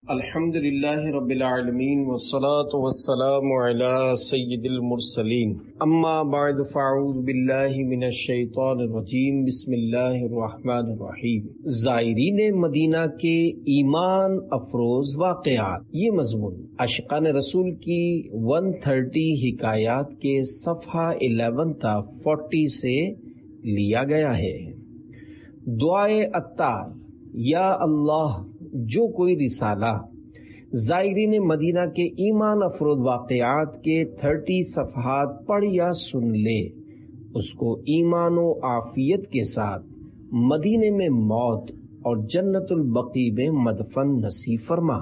الحمد للہ رب العالمین والصلاة والسلام علی سید المرسلین اما بعد فاعوذ باللہ من الشیطان الرجیم بسم اللہ الرحمن الرحیم۔ زائرین مدینہ کے ایمان افروز واقعات، یہ مضمون عاشقان رسول کی 130 حکایات کے صفحہ 11 تا 40 سے لیا گیا ہے۔ دعائے عطار، یا اللہ جو کوئی رسالہ زائرین مدینہ کے ایمان افروز واقعات کے 30 صفحات پڑھ یا سن لے، اس کو ایمان و عافیت کے ساتھ مدینے میں موت اور جنت البقیع میں مدفن نصیب فرما،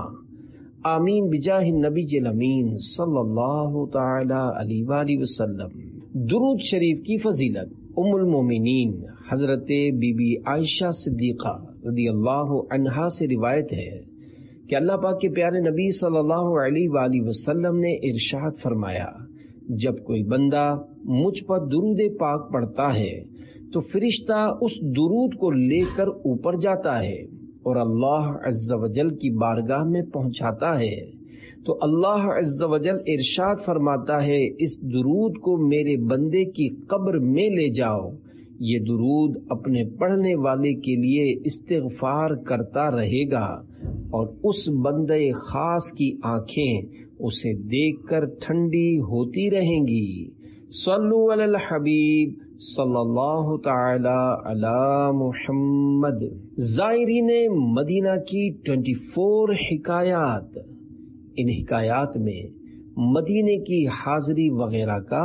آمین بجاہ النبی الامین صلی اللہ تعالی علیہ وآلہ وسلم۔ درود شریف کی فضیلت، ام المومنین حضرت بی بی عائشہ صدیقہ رضی اللہ عنہا سے روایت ہے کہ اللہ پاک کے پیارے نبی صلی اللہ علیہ وآلہ وسلم نے ارشاد فرمایا، جب کوئی بندہ مجھ پر درود پاک پڑھتا ہے تو فرشتہ اس درود کو لے کر اوپر جاتا ہے اور اللہ عز و جل کی بارگاہ میں پہنچاتا ہے تو اللہ عز و جل ارشاد فرماتا ہے، اس درود کو میرے بندے کی قبر میں لے جاؤ، یہ درود اپنے پڑھنے والے کے لیے استغفار کرتا رہے گا اور اس بندے خاص کی آنکھیں اسے دیکھ کر ٹھنڈی ہوتی رہیں گی۔ صلو علی الحبیب صلی اللہ تعالی علی محمد۔ زائرین مدینہ کی 24 حکایات، ان حکایات میں مدینے کی حاضری وغیرہ کا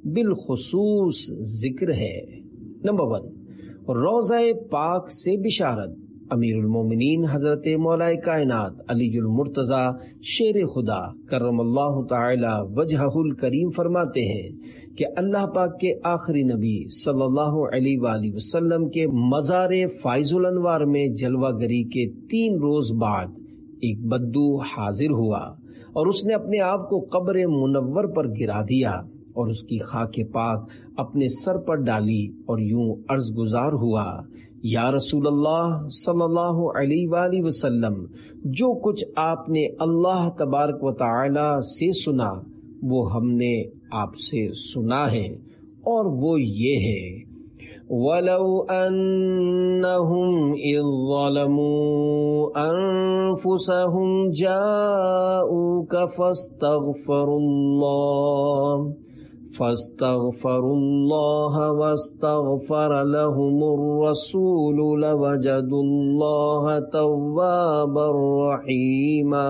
بالخصوص ذکر ہے۔ نمبر 1، روضہ پاک سے بشارت۔ امیر المومنین حضرت مولا کائنات علی المرتضی شیر خدا کرم اللہ تعالی وجہہ الکریم فرماتے ہیں کہ اللہ پاک کے آخری نبی صلی اللہ علیہ وآلہ وسلم کے مزار فائز الانوار میں جلوہ گری کے 3 روز بعد ایک بدو حاضر ہوا اور اس نے اپنے آپ کو قبر منور پر گرا دیا اور اس کی خاک پاک اپنے سر پر ڈالی اور یوں عرض گزار ہوا، یا رسول اللہ صلی اللہ علیہ وآلہ وسلم، جو کچھ آپ نے اللہ تبارک و تعالی سے سنا وہ ہم نے آپ سے سنا ہے، اور وہ یہ ہے، وَلَوْ أَنَّهُمْ إِذ ظَلَمُوا أَنفُسَهُمْ جَاءُوكَ فاستغفروا الله واستغفر لهم الرسول لوجدوا الله توابا رحیما۔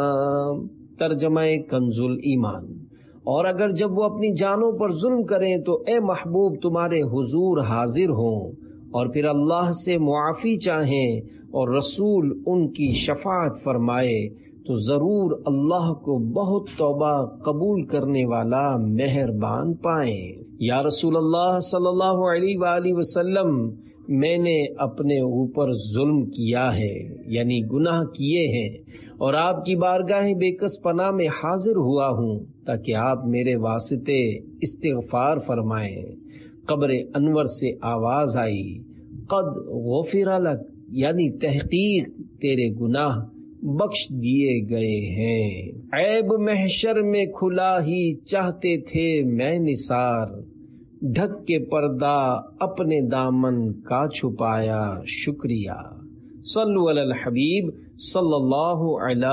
ترجمہ کنز الایمان۔ اور اگر جب وہ اپنی جانوں پر ظلم کریں تو اے محبوب تمہارے حضور حاضر ہوں اور پھر اللہ سے معافی چاہیں اور رسول ان کی شفاعت فرمائے تو ضرور اللہ کو بہت توبہ قبول کرنے والا مہربان پائیں۔ یا رسول اللہ صلی اللہ علیہ وآلہ وسلم، میں نے اپنے اوپر ظلم کیا ہے، یعنی گناہ کیے ہیں، اور آپ کی بارگاہ بے کس پناہ میں حاضر ہوا ہوں تاکہ آپ میرے واسطے استغفار فرمائیں۔ قبر انور سے آواز آئی، قد غفر لک، یعنی تحقیق تیرے گناہ بخش دیے گئے ہیں۔ عیب محشر میں کھلا ہی چاہتے تھے میں نثار، ڈھک کے پردہ اپنے دامن کا چھپایا شکریہ۔ صلو علی الحبیب صلی اللہ علی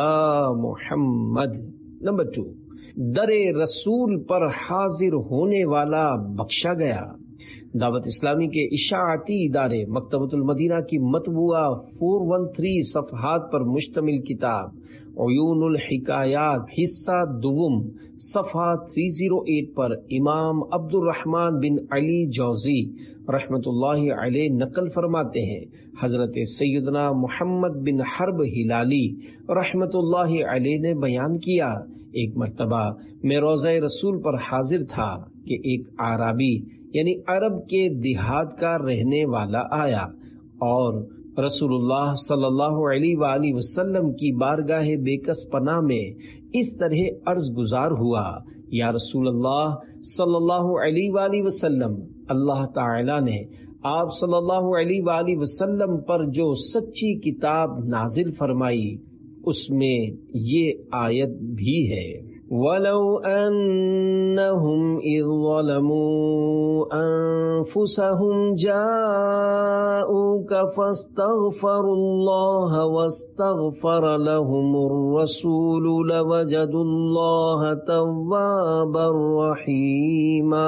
محمد۔ نمبر 2، در رسول پر حاضر ہونے والا بخشا گیا۔ دعوت اسلامی کے اشاعتی ادارے مکتبۃ المدینہ کی مطبوعہ 413 صفحات پر مشتمل کتاب عیون الحکایات حصہ دوم صفحہ 308 پر امام عبد الرحمن بن علی جوزی رحمۃ اللہ علیہ نقل فرماتے ہیں، حضرت سیدنا محمد بن حرب ہلالی رحمۃ اللہ علیہ نے بیان کیا، ایک مرتبہ میں روضہ رسول پر حاضر تھا کہ ایک اعرابی یعنی عرب کے دیہات کا رہنے والا آیا اور رسول اللہ صلی اللہ علیہ وآلہ وسلم کی بارگاہ بے کس پناہ میں اس طرح عرض گزار ہوا، یا رسول اللہ صلی اللہ علیہ وآلہ وسلم، اللہ تعالی نے آپ صلی اللہ علیہ وآلہ وسلم پر جو سچی کتاب نازل فرمائی اس میں یہ آیت بھی ہے، وَلَوْ أَنَّهُمْ إِذْ ظَلَمُوا أَنفُسَهُمْ جَاءُوكَ فَاسْتَغْفَرُوا اللَّهَ وَاسْتَغْفَرَ لَهُمُ الرَّسُولُ لَوَجَدُوا اللَّهَ تَوَّابًا رَحِيمًا۔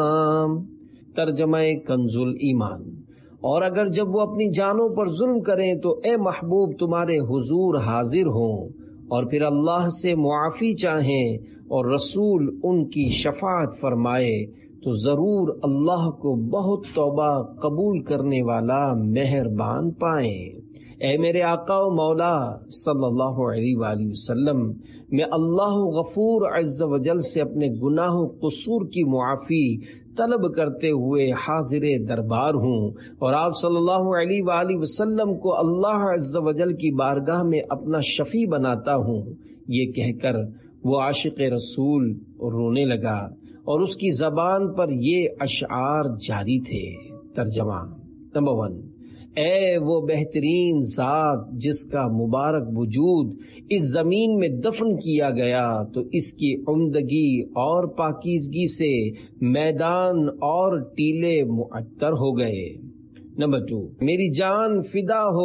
ترجمہ کنز الایمان۔ اور اگر جب وہ اپنی جانوں پر ظلم کریں تو اے محبوب تمہارے حضور حاضر ہوں اور پھر اللہ سے معافی چاہیں اور رسول ان کی شفاعت فرمائے تو ضرور اللہ کو بہت توبہ قبول کرنے والا مہربان پائیں۔ اے میرے آقا و مولا صلی اللہ علیہ وآلہ وسلم، میں اللہ غفور عز و جل سے اپنے گناہ و قصور کی معافی طلب کرتے ہوئے حاضر دربار ہوں اور آپ صلی اللہ علیہ وآلہ وسلم کو اللہ عز و جل کی بارگاہ میں اپنا شفیع بناتا ہوں۔ یہ کہہ کر وہ عاشق رسول رونے لگا اور اس کی زبان پر یہ اشعار جاری تھے۔ ترجمہ نمبر 1، اے وہ بہترین ذات جس کا مبارک وجود اس زمین میں دفن کیا گیا تو اس کی عمدگی اور پاکیزگی سے میدان اور ٹیلے معطر ہو گئے۔ نمبر 2، میری جان فدا ہو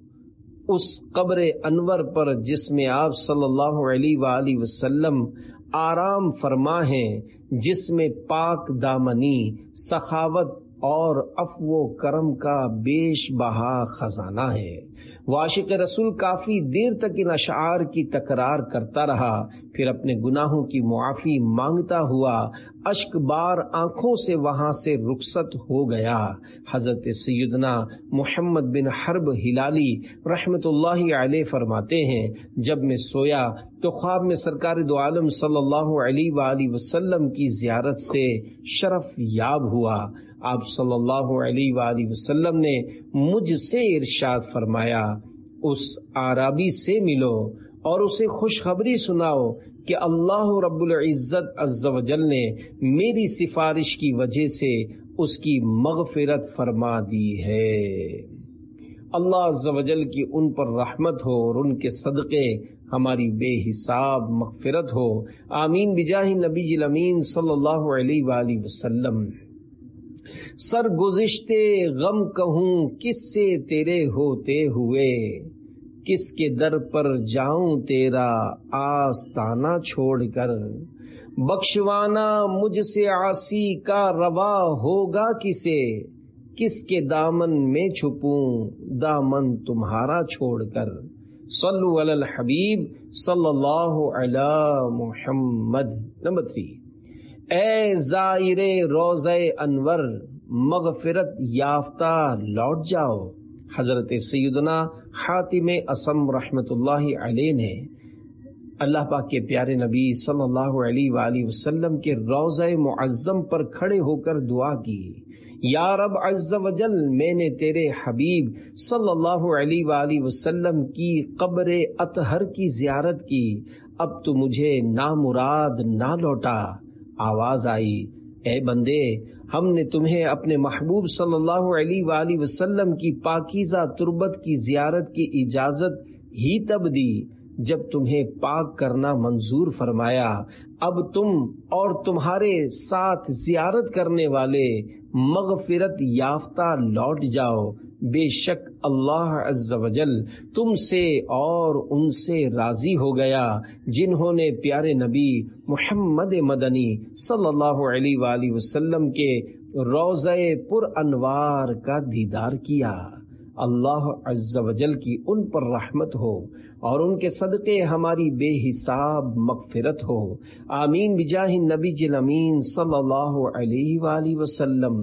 اس قبر انور پر جس میں آپ صلی اللہ علیہ وآلہ وسلم آرام فرما ہیں، جس میں پاک دامنی، سخاوت اور عفو و کرم کا بیش بہا خزانہ ہے۔ وہ عاشق رسول کافی دیر تک ان اشعار کی تکرار کرتا رہا، پھر اپنے گناہوں کی معافی مانگتا ہوا اشک بار آنکھوں سے وہاں سے رخصت ہو گیا۔ حضرت سیدنا محمد بن حرب ہلالی رحمت اللہ علیہ فرماتے ہیں، جب میں سویا تو خواب میں سرکار دو عالم صلی اللہ علیہ وآلہ وسلم کی زیارت سے شرف یاب ہوا۔ آپ صلی اللہ علیہ وآلہ وسلم نے مجھ سے ارشاد فرمایا، اس اعرابی سے ملو اور اسے خوشخبری سناؤ کہ اللہ رب العزت عز و جل نے میری سفارش کی وجہ سے اس کی مغفرت فرما دی ہے۔ اللہ عز و جل کی ان پر رحمت ہو اور ان کے صدقے ہماری بے حساب مغفرت ہو، آمین بجاہ نبی الامین صلی اللہ علیہ وآلہ وسلم۔ سرگزشتے غم کہوں کس سے تیرے ہوتے ہوئے، کس کے در پر جاؤں تیرا آستانہ چھوڑ کر، بخشوانا مجھ سے عاصی کا روا ہوگا کسے، کس کے دامن میں چھپوں دامن تمہارا چھوڑ کر۔ صلو علی الحبیب صلی اللہ علی محمد۔ نمبر 3، اے زائر روضہ انور مغفرت یافتہ لوٹ جاؤ۔ حضرت سیدنا حاتم اصم رحمت اللہ علیہ نے اللہ پاک کے پیارے نبی صلی اللہ علیہ وآلہ وسلم کے روضہ معظم پر کھڑے ہو کر دعا کی، یا رب عز و جل، میں نے تیرے حبیب صلی اللہ علیہ وآلہ وسلم کی قبر اطہر کی زیارت کی، اب تو مجھے نامراد نہ لوٹا۔ آواز آئی، اے بندے، ہم نے تمہیں اپنے محبوب صلی اللہ علیہ وآلہ وسلم کی پاکیزہ تربت کی زیارت کی اجازت ہی تب دی جب تمہیں پاک کرنا منظور فرمایا۔ اب تم اور تمہارے ساتھ زیارت کرنے والے مغفرت یافتہ لوٹ جاؤ، بے شک اللہ عز و جل تم سے اور ان سے راضی ہو گیا جنہوں نے پیارے نبی محمد مدنی صلی اللہ علیہ وآلہ وسلم کے روضہ پر انوار کا دیدار کیا۔ اللہ عز و جل کی ان پر رحمت ہو اور ان کے صدقے ہماری بے حساب مغفرت ہو، آمین بجاہ نبی الامین صلی اللہ علیہ وآلہ وسلم۔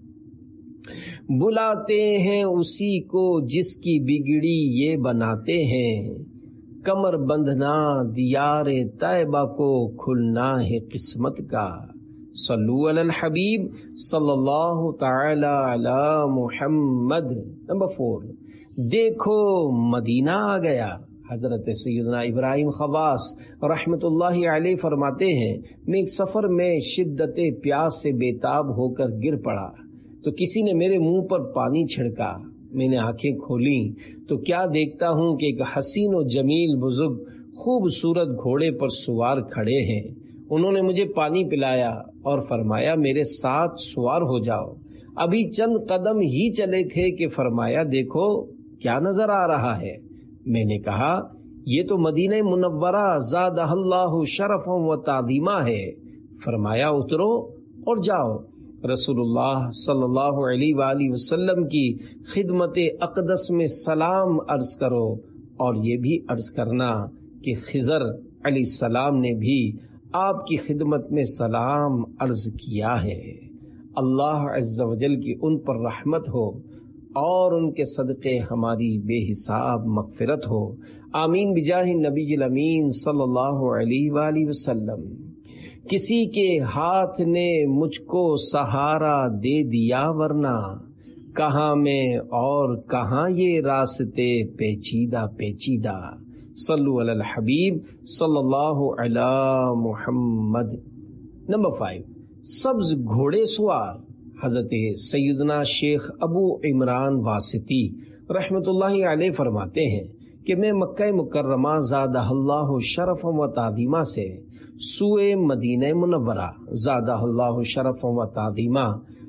بلاتے ہیں اسی کو جس کی بگڑی یہ بناتے ہیں، کمر بندھنا دیار طیبہ کو کھلنا ہے قسمت کا۔ صلو علی الحبیب صلی اللہ تعالی علی محمد۔ نمبر 4، دیکھو مدینہ آ گیا۔ حضرت سیدنا ابراہیم خواص رحمت اللہ علیہ فرماتے ہیں، میں ایک سفر میں شدت پیاس سے بے تاب ہو کر گر پڑا تو کسی نے میرے منہ پر پانی چھڑکا، میں نے آنکھیں کھولیں تو کیا دیکھتا ہوں کہ ایک حسین و جمیل بزرگ خوبصورت گھوڑے پر سوار کھڑے ہیں۔ انہوں نے مجھے پانی پلایا اور فرمایا میرے ساتھ سوار ہو جاؤ۔ ابھی چند قدم ہی چلے تھے کہ فرمایا دیکھو کیا نظر آ رہا ہے؟ میں نے کہا یہ تو مدینہ منورہ زادہ اللہ شرفا و تعظیما ہے۔ فرمایا اترو اور جاؤ، رسول اللہ صلی اللہ علیہ وآلہ وسلم کی خدمت اقدس میں سلام عرض کرو، اور یہ بھی عرض کرنا کہ خضر علیہ السلام نے بھی آپ کی خدمت میں سلام عرض کیا ہے۔ اللہ عز و جل کی ان پر رحمت ہو اور ان کے صدقے ہماری بے حساب مغفرت ہو، آمین بجاہ نبی الامین صلی اللہ علیہ وآلہ وسلم۔ کسی کے ہاتھ نے مجھ کو سہارا دے دیا، ورنہ کہاں میں اور کہاں یہ راستے پیچیدہ پیچیدہ۔ صلو علی الحبیب صلی اللہ علی محمد۔ نمبر 5، سبز گھوڑے سوار۔ حضرت سیدنا شیخ ابو عمران واسطی رحمت اللہ علیہ فرماتے ہیں کہ میں مکہ مکرمہ زادہ اللہ شرف و تعظیمہ سے سوئے مدینہ منورہ زادہ اللہ شرف و تعظیمہ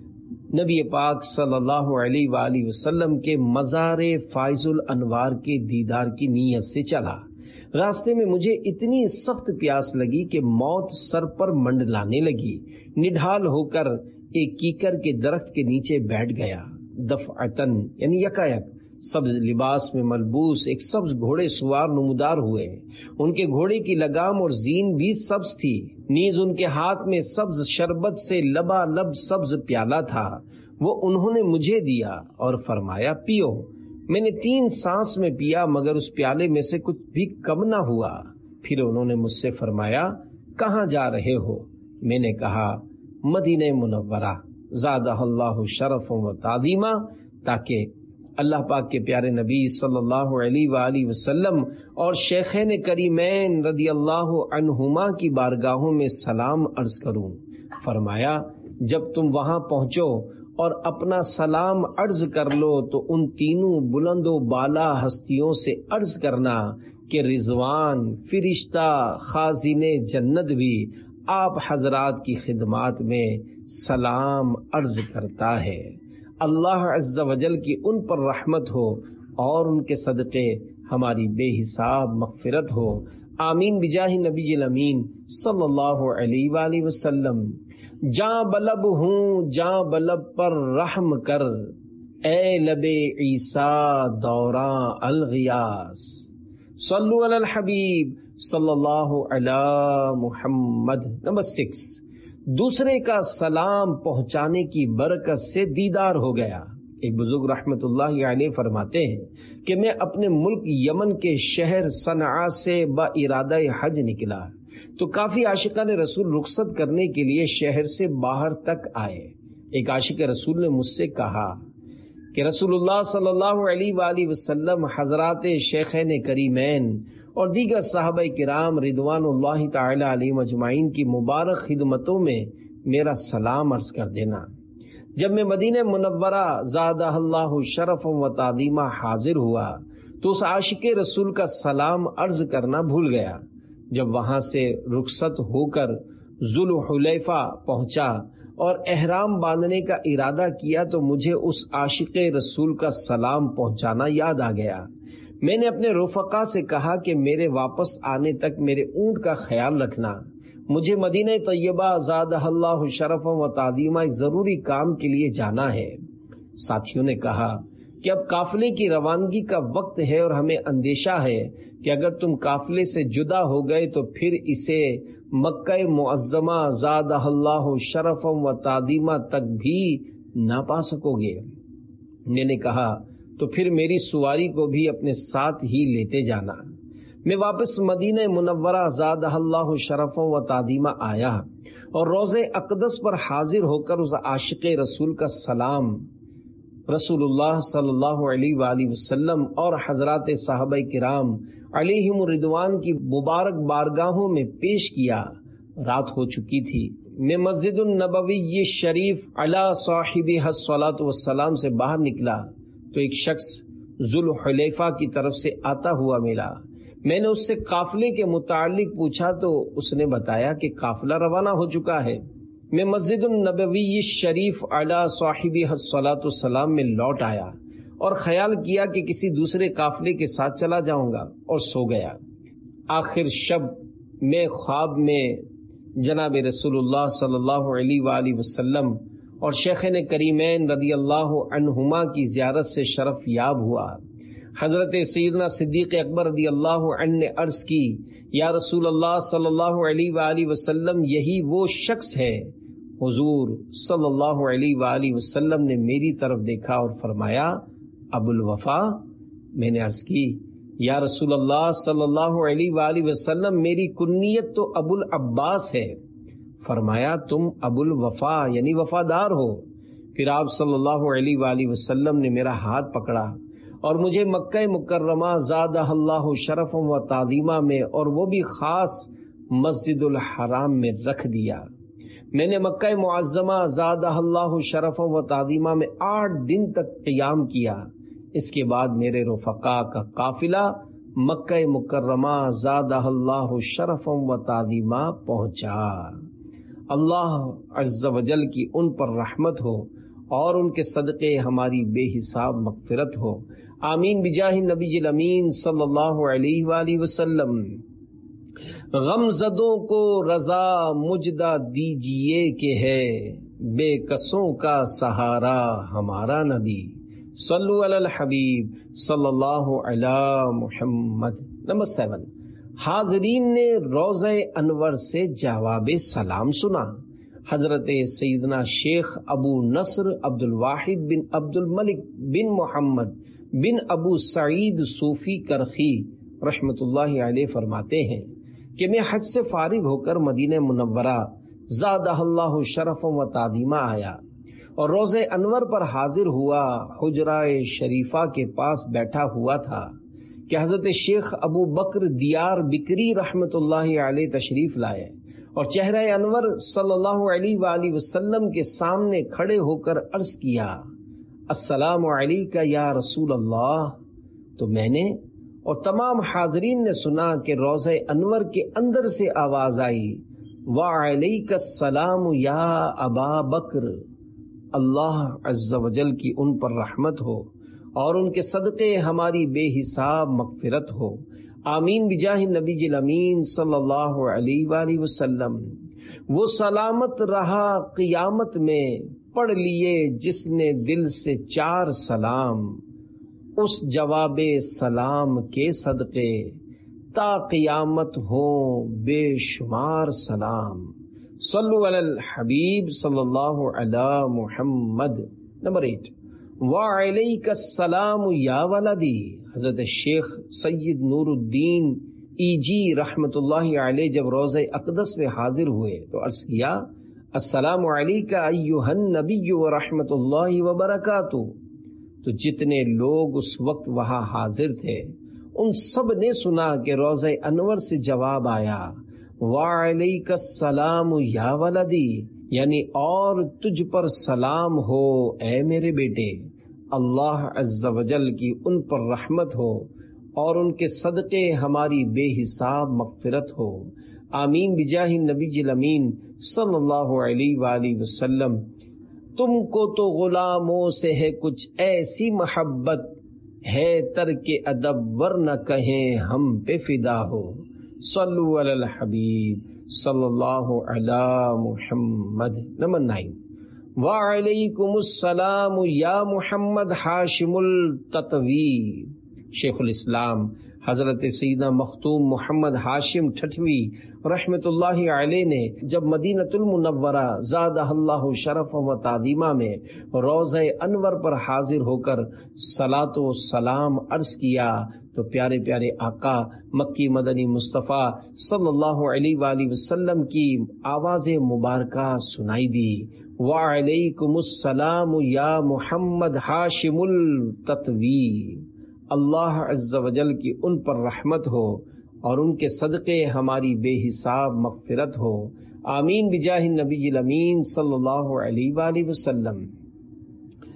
نبی پاک صلی اللہ علیہ وآلہ وسلم کے مزار فائز الانوار کے دیدار کی نیت سے چلا۔ راستے میں مجھے اتنی سخت پیاس لگی کہ موت سر پر منڈلانے لگی۔ نڈھال ہو کر ایک کیکر کے درخت کے نیچے بیٹھ گیا۔ دفعتن یعنی یکایک سبز لباس میں ملبوس ایک سبز گھوڑے سوار نمودار ہوئے۔ ان کے گھوڑے کی لگام اور زین بھی سبز تھی، نیز ان کے ہاتھ میں سبز شربت سے لبالب سبز پیالہ تھا۔ وہ انہوں نے مجھے دیا اور فرمایا پیو۔ میں نے 3 سانس میں پیا مگر اس پیالے میں سے کچھ بھی کم نہ ہوا۔ پھر انہوں نے مجھ سے فرمایا کہاں جا رہے ہو؟ میں نے کہا مدینہ منورہ زادہ اللہ شرف و تعظیمہ، تاکہ اللہ پاک کے پیارے نبی صلی اللہ علیہ وآلہ وسلم اور شیخین کریمین رضی اللہ عنہما کی بارگاہوں میں سلام عرض کروں۔ فرمایا جب تم وہاں پہنچو اور اپنا سلام عرض کر لو تو ان تینوں بلند و بالا ہستیوں سے عرض کرنا کہ رضوان فرشتہ خازن جنت بھی آپ حضرات کی خدمات میں سلام عرض کرتا ہے۔ اللہ عز و جل کی ان پر رحمت ہو اور ان کے صدقے ہماری بے حساب مغفرت ہو، آمین بجاہ نبی الامین صلی اللہ علیہ وآلہ وسلم۔ جاں بلب ہوں جاں بلب پر رحم کر، اے لب عیسیٰ دوراں الغیاث۔ صلو علی الحبیب صلی اللہ علی محمد۔ نمبر 6، دوسرے کا سلام پہنچانے کی برکت سے دیدار ہو گیا۔ ایک بزرگ رحمت اللہ علیہ فرماتے ہیں کہ میں اپنے ملک یمن کے شہر صنعاء سے با ارادہ حج نکلا تو کافی عاشقان رسول رخصت کرنے کے لیے شہر سے باہر تک آئے۔ ایک عاشق رسول نے مجھ سے کہا کہ رسول اللہ صلی اللہ علیہ وآلہ وسلم، حضرات شیخین کریمین اور دیگر صحابہ کرام رضوان اللہ تعالی علیہ مجمعین کی مبارک خدمتوں میں میرا سلام عرض کر دینا۔ جب میں مدینہ منورہ زادہ اللہ شرف و تعظیمہ حاضر ہوا تو اس عاشق رسول کا سلام عرض کرنا بھول گیا۔ جب وہاں سے رخصت ہو کر ذوالحلیفہ پہنچا اور احرام باندھنے کا ارادہ کیا تو مجھے اس عاشق رسول کا سلام پہنچانا یاد آ گیا۔ میں نے اپنے رفقا سے کہا کہ میرے واپس آنے تک میرے اونٹ کا خیال رکھنا، مجھے مدینہ طیبہ زادہ اللہ شرف و تعظیمہ ایک ضروری کام کے لیے جانا ہے۔ ساتھیوں نے کہا کہ اب قافلے کی روانگی کا وقت ہے اور ہمیں اندیشہ ہے کہ اگر تم قافلے سے جدا ہو گئے تو پھر اسے مکہ معظمہ زادہ اللہ شرف و تعظیمہ تک بھی نہ پا سکو گے۔ میں نے کہا تو پھر میری سواری کو بھی اپنے ساتھ ہی لیتے جانا۔ میں واپس مدینہ منورہ زادہ اللہ شرف و تعظیمہ آیا اور روضہ اقدس پر حاضر ہو کر اس عاشق رسول کا سلام رسول اللہ صلی اللہ علیہ وآلہ وسلم اور حضرات صحابہ کرام علیہم رضوان کی مبارک بارگاہوں میں پیش کیا۔ رات ہو چکی تھی۔ میں مسجد النبوی شریف علی صاحبہ الصلاۃ والسلام سے باہر نکلا تو ایک شخص ذوالحلیفہ کی طرف سے آتا ہوا ملا. میں نے اس سے قافلے کے متعلق پوچھا تو اس نے بتایا کہ قافلہ روانہ ہو چکا ہے. میں مسجد النبوی شریف علی صاحبہ الصلاۃ والسلام میں لوٹ آیا اور خیال کیا کہ کسی دوسرے قافلے کے ساتھ چلا جاؤں گا اور سو گیا. آخر شب میں خواب میں جناب رسول اللہ صلی اللہ علیہ وآلہ وسلم اور شیخین کریمین رضی اللہ عنہما کی زیارت سے شرف یاب ہوا. حضرت سیدنا صدیق اکبر رضی اللہ عنہ نے عرض کی، یا رسول اللہ صلی اللہ علیہ وآلہ وسلم، یہی وہ شخص ہے. حضور صلی اللہ علیہ وآلہ وسلم نے میری طرف دیکھا اور فرمایا، ابو الوفا. میں نے عرض کی، یا رسول اللہ صلی اللہ علیہ وآلہ وسلم، میری کنیت تو ابو العباس ہے. فرمایا، تم ابو الوفا یعنی وفادار ہو. پھر آپ صلی اللہ علیہ وآلہ وسلم نے میرا ہاتھ پکڑا اور مجھے مکہ مکرمہ زادہ اللہ شرف و تعظیمہ میں، اور وہ بھی خاص مسجد الحرام میں رکھ دیا. میں نے مکہ معظمہ زادہ اللہ شرف و تعظیمہ میں 8 دن تک قیام کیا. اس کے بعد میرے رفقا کا قافلہ مکہ مکرمہ زادہ اللہ شرف و تعظیمہ پہنچا. اللہ عز و جل کی ان پر رحمت ہو اور ان کے صدقے ہماری بے حساب مغفرت ہو. آمین بجاہ نبی الامین صلی اللہ علیہ وآلہ وسلم. غم زدوں کو رضا مجدہ دیجئے کہ ہے بے کسوں کا سہارا ہمارا نبی. صلو علی الحبیب صلی اللہ علی محمد. نمبر 7، حاضرین نے روضہ انور سے جواب سلام سنا. حضرت سیدنا شیخ ابو نصر عبد الواحد بن عبد الملک بن محمد بن ابو سعید صوفی کرخی رحمۃ اللہ علیہ فرماتے ہیں کہ میں حج سے فارغ ہو کر مدینہ منورہ زادہ اللہ شرف و تعظیمہ آیا اور روضہ انور پر حاضر ہوا. حجرہ شریفہ کے پاس بیٹھا ہوا تھا کہ حضرت شیخ ابو بکر دیار بکری رحمۃ اللہ علیہ تشریف لائے اور چہرہ انور صلی اللہ علیہ وآلہ وسلم کے سامنے کھڑے ہو کر عرض کیا، السلام علیکہ یا رسول اللہ. تو میں نے اور تمام حاضرین نے سنا کہ روضہ انور کے اندر سے آواز آئی، وعلیک السلام یا ابا بکر. اللہ عز و جل کی ان پر رحمت ہو اور ان کے صدقے ہماری بے حساب مغفرت ہو. آمین بجاہ نبی الامین صلی اللہ علیہ وآلہ وسلم. وہ سلامت رہا قیامت میں پڑھ لیے جس نے دل سے 4 سلام، اس جواب سلام کے صدقے تا قیامت ہوں بے شمار سلام. صلو علی الحبیب صلی اللہ علی محمد. نمبر 8، وعلیک السلام یا ولدی. حضرت شیخ سید نور الدین ایجی رحمۃ اللہ علیہ جب روضہ اقدس میں حاضر ہوئے تو عرض کیا، السلام علیکہ ایھا النبی ورحمۃ اللہ وبرکاتہ. تو جتنے لوگ اس وقت وہاں حاضر تھے ان سب نے سنا کہ روضہ انور سے جواب آیا، وعلیک السلام یا ولدی، یعنی اور تجھ پر سلام ہو اے میرے بیٹے. اللہ عز و جل کی ان پر رحمت ہو اور ان کے صدقے ہماری بے حساب مغفرت ہو. آمین بجاہ نبی الامین صلی اللہ علیہ وآلہ وسلم. تم کو تو غلاموں سے ہے کچھ ایسی محبت، ہے ترک ادب ورنہ کہیں ہم پہ فدا ہو. صلو علی الحبیب صلی اللہ علی محمد. نمبر 9، وعلیکم السلام یا محمد ہاشم التطوی. شیخ الاسلام حضرت سیدنا مختوم محمد ہاشم ٹھٹوی رحمۃ اللہ علیہ نے جب مدینۃ المنورہ زادہ اللہ شرف و تعظیمہ میں روضہ انور پر حاضر ہو کر صلاۃ و سلام عرض کیا تو پیارے پیارے آقا مکی مدنی مصطفیٰ صلی اللہ علیہ وآلہ وسلم کی آواز مبارکہ سنائی دی، وعلیکم السلام یا محمد ہاشم التطوی. اللہ عز و جل کی ان پر رحمت ہو اور ان کے صدقے ہماری بے حساب مغفرت ہو. آمین بجاہ نبی الامین صلی اللہ علیہ وآلہ وسلم.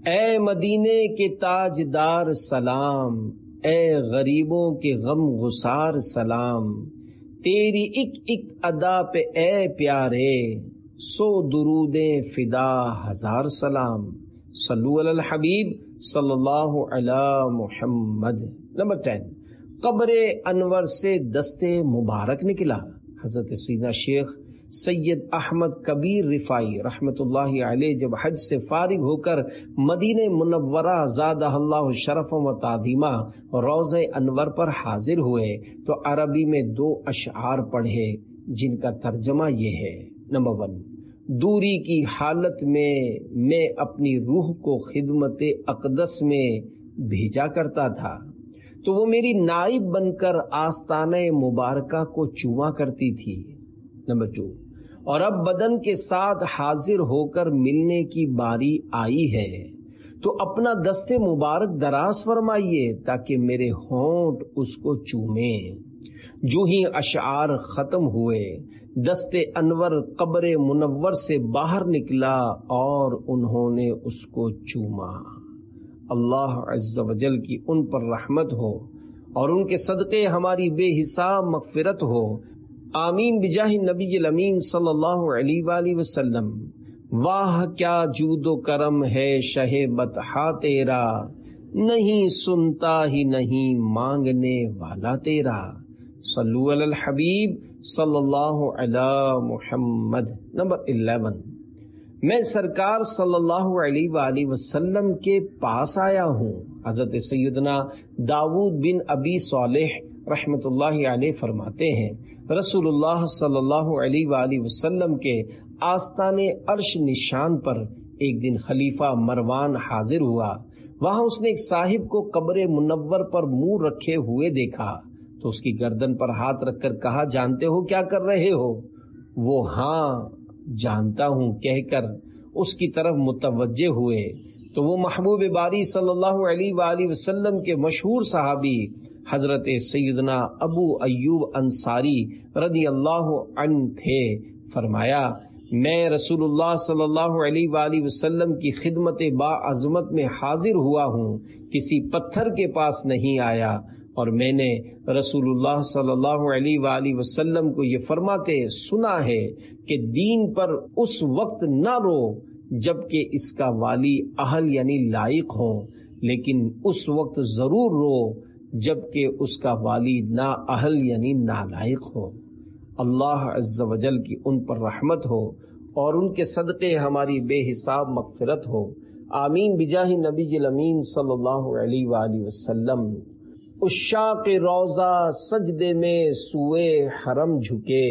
اے مدینے کے تاجدار سلام، اے غریبوں کے غم گسار سلام، تیری ایک ایک ادا پہ اے پیارے، 100 درودیں فدا ہزار سلام۔ صلو علی الحبیب صلی اللہ علی محمد۔ نمبر 10، قبر انور سے دستے مبارک نکلا۔ حضرت سیدنا شیخ سید احمد کبیر رفاعی رحمۃ اللہ علیہ جب حج سے فارغ ہو کر مدینہ منورہ زادہ اللہ شرف و تعظیمہ روضہ انور پر حاضر ہوئے تو عربی میں 2 اشعار پڑھے جن کا ترجمہ یہ ہے۔ نمبر 1، دوری کی حالت میں اپنی روح کو خدمت اقدس میں بھیجا کرتا تھا تو وہ میری نائب بن کر آستانہ مبارکہ کو چوما کرتی تھی۔ نمبر 2، اور اب بدن کے ساتھ حاضر ہو کر ملنے کی باری آئی ہے تو اپنا دست مبارک دراز فرمائیے تاکہ میرے ہونٹ اس کو چومیں۔ جو ہی اشعار ختم ہوئے دست انور قبر منور سے باہر نکلا اور انہوں نے اس کو چوما۔ اللہ عز و جل کی ان پر رحمت ہو اور ان کے صدقے ہماری بے حساب مغفرت ہو، آمین بجاہ نبی الامین صلی اللہ علیہ وآلہ وسلم۔ واہ کیا جود و کرم ہے شہ بطحا تیرا، نہیں سنتا ہی نہیں مانگنے والا تیرا۔ صلو علی الحبیب صلی اللہ علی محمد۔ نمبر 11، میں سرکار صلی اللہ علیہ وآلہ وسلم کے پاس آیا ہوں۔ حضرت سیدنا داؤد بن ابی صالح رحمۃ اللہ علیہ فرماتے ہیں رسول اللہ صلی اللہ علیہ وآلہ وسلم کے آستان عرش نشان پر ایک دن خلیفہ مروان حاضر ہوا۔ وہاں اس نے ایک صاحب کو قبر منور پر منہ رکھے ہوئے دیکھا تو اس کی گردن پر ہاتھ رکھ کر کہا، جانتے ہو کیا کر رہے ہو؟ وہ ہاں جانتا ہوں کہہ کر اس کی طرف متوجہ ہوئے تو وہ محبوب باری صلی اللہ علیہ وآلہ وسلم کے مشہور صحابی حضرت سیدنا ابو ایوب انصاری رضی اللہ عنہ تھے۔ فرمایا، میں رسول اللہ صلی اللہ علیہ وآلہ وسلم کی خدمت باعظمت میں حاضر ہوا ہوں، کسی پتھر کے پاس نہیں آیا، اور میں نے رسول اللہ صلی اللہ علیہ وآلہ وسلم کو یہ فرماتے سنا ہے کہ دین پر اس وقت نہ رو جبکہ اس کا والی اہل یعنی لائق ہو، لیکن اس وقت ضرور رو جبکہ اس کا والی نا اہل یعنی نالائق ہو۔ اللہ عز و جل کی ان پر رحمت ہو اور ان کے صدقے ہماری بے حساب مغفرت ہو، آمین بجاہ نبی الامین صلی اللہ علیہ وآلہ وسلم۔ عشاق روضہ سجدے میں سوئے حرم جھکے،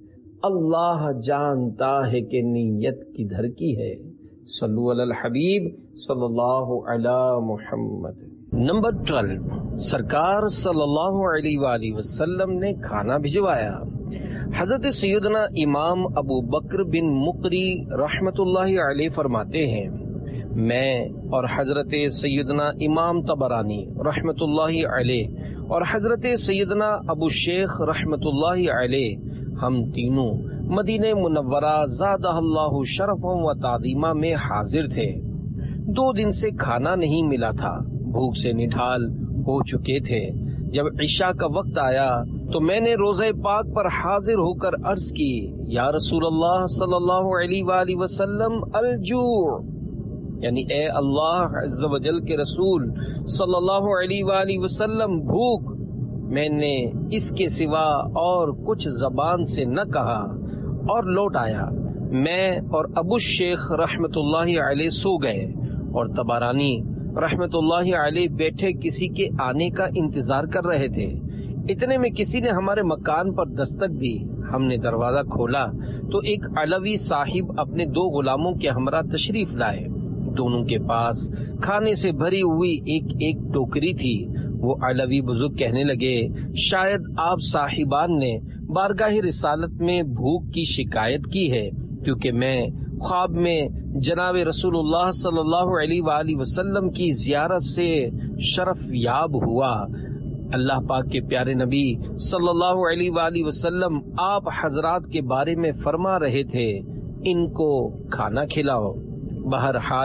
اللہ جانتا ہے کہ نیت کدھر کی ہے۔ صلو علی الحبیب صلی اللہ علی محمد۔ نمبر 12، سرکار صلی اللہ علیہ وآلہ وسلم نے کھانا بھجوایا۔ حضرت سیدنا امام ابو بکر بن مقری رحمت اللہ علیہ فرماتے ہیں، میں اور حضرت سیدنا امام طبرانی رحمت اللہ علیہ اور حضرت سیدنا ابو شیخ رحمت اللہ علیہ ہم تینوں مدینہ منورہ زادہ اللہ شرف و تعظیمہ میں حاضر تھے۔ 2 دن سے کھانا نہیں ملا تھا، بھوک سے نڈھال ہو چکے تھے۔ جب عشاء کا وقت آیا تو میں نے روضہ پاک پر حاضر ہو کر عرض کی، یا رسول اللہ صلی اللہ علیہ وآلہ وسلم الجوع، یعنی اے اللہ عز و جل کے رسول صلی اللہ علیہ وآلہ وسلم بھوک۔ میں نے اس کے سوا اور کچھ زبان سے نہ کہا اور لوٹ آیا۔ میں اور ابو شیخ رحمت اللہ علیہ سو گئے اور طبرانی رحمت اللہ علیہ بیٹھے کسی کے آنے کا انتظار کر رہے تھے۔ اتنے میں کسی نے ہمارے مکان پر دستک دی۔ ہم نے دروازہ کھولا تو ایک علوی صاحب اپنے 2 غلاموں کے ہمراہ تشریف لائے۔ دونوں کے پاس کھانے سے بھری ہوئی ایک ٹوکری تھی۔ وہ علوی بزرگ کہنے لگے، شاید آپ صاحبان نے بارگاہ رسالت میں بھوک کی شکایت کی ہے، کیونکہ میں خواب میں جناب رسول اللہ صلی اللہ علیہ وآلہ وسلم کی زیارت سے شرف یاب ہوا۔ اللہ پاک کے پیارے نبی صلی اللہ علیہ وآلہ وسلم آپ حضرات کے بارے میں فرما رہے تھے، ان کو کھانا کھلاؤ۔ بہرحال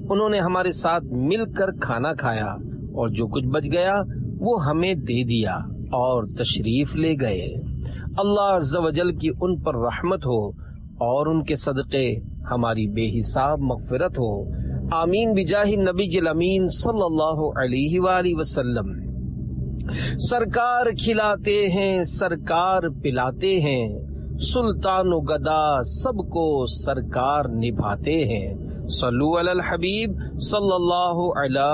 انہوں نے ہمارے ساتھ مل کر کھانا کھایا اور جو کچھ بچ گیا وہ ہمیں دے دیا اور تشریف لے گئے۔ اللہ عز و جل کی ان پر رحمت ہو اور ان کے صدقے ہماری بے حساب مغفرت ہو، آمین بجاہ النبی الامین صلی اللہ علیہ وآلہ وسلم۔ سرکار کھلاتے ہیں، سرکار پلاتے ہیں، سلطان و گدا سب کو سرکار نبھاتے ہیں، صلو علی الحبیب صلی اللہ علی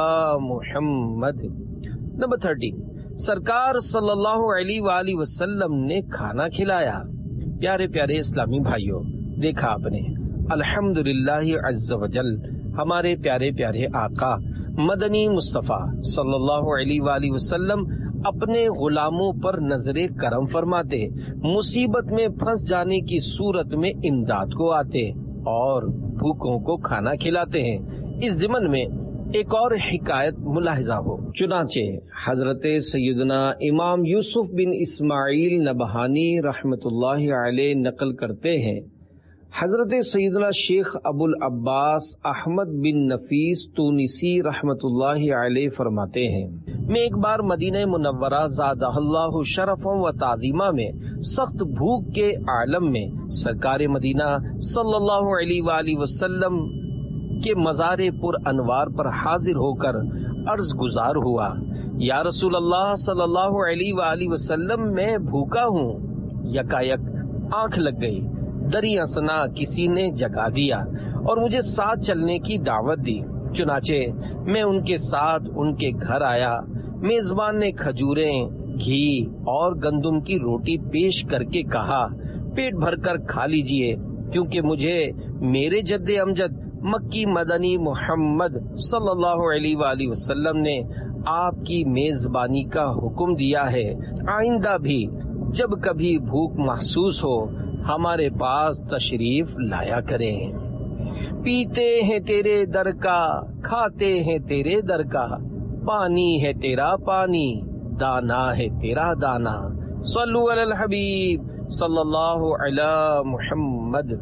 محمد۔ نمبر 13، سرکار صلی اللہ علیہ وآلہ وسلم نے کھانا کھلایا۔ پیارے پیارے اسلامی بھائیوں، دیکھا آپ نے، الحمدللہ عز و جل ہمارے پیارے پیارے آقا مدنی مصطفیٰ صلی اللہ علیہ وآلہ وسلم اپنے غلاموں پر نظر کرم فرماتے، مصیبت میں پھنس جانے کی صورت میں امداد کو آتے اور بھوکوں کو کھانا کھلاتے ہیں۔ اس ضمن میں ایک اور حکایت ملاحظہ ہو، چنانچہ حضرت سیدنا امام یوسف بن اسماعیل نبہانی رحمت اللہ علیہ نقل کرتے ہیں، حضرت سیدنا شیخ ابو العباس احمد بن نفیس تونسی رحمت اللہ علیہ فرماتے ہیں، میں ایک بار مدینہ منورہ زادہ اللہ شرفا و تعظیمہ میں سخت بھوک کے عالم میں سرکار مدینہ صلی اللہ علیہ وآلہ وسلم کے مزار پر انوار پر حاضر ہو کر عرض گزار ہوا، یا رسول اللہ صلی اللہ علیہ وآلہ وسلم میں بھوکا ہوں۔ یکایک آنکھ لگ گئی، دریا سنا کسی نے جگا دیا اور مجھے ساتھ چلنے کی دعوت دی، چنانچہ میں ان کے ساتھ ان کے گھر آیا۔ میزبان نے کھجوریں، گھی اور گندم کی روٹی پیش کر کے کہا، پیٹ بھر کر کھا لیجئے، کیونکہ مجھے میرے جد امجد مکی مدنی محمد صلی اللہ علیہ وآلہ وسلم نے آپ کی میزبانی کا حکم دیا ہے۔ آئندہ بھی جب کبھی بھوک محسوس ہو ہمارے پاس تشریف لایا کریں۔ پیتے ہیں تیرے در کا، کھاتے ہیں تیرے در کا، پانی ہے تیرا پانی، دانا ہے تیرا دانا، صلو علی الحبیب صلی اللہ علی محمد۔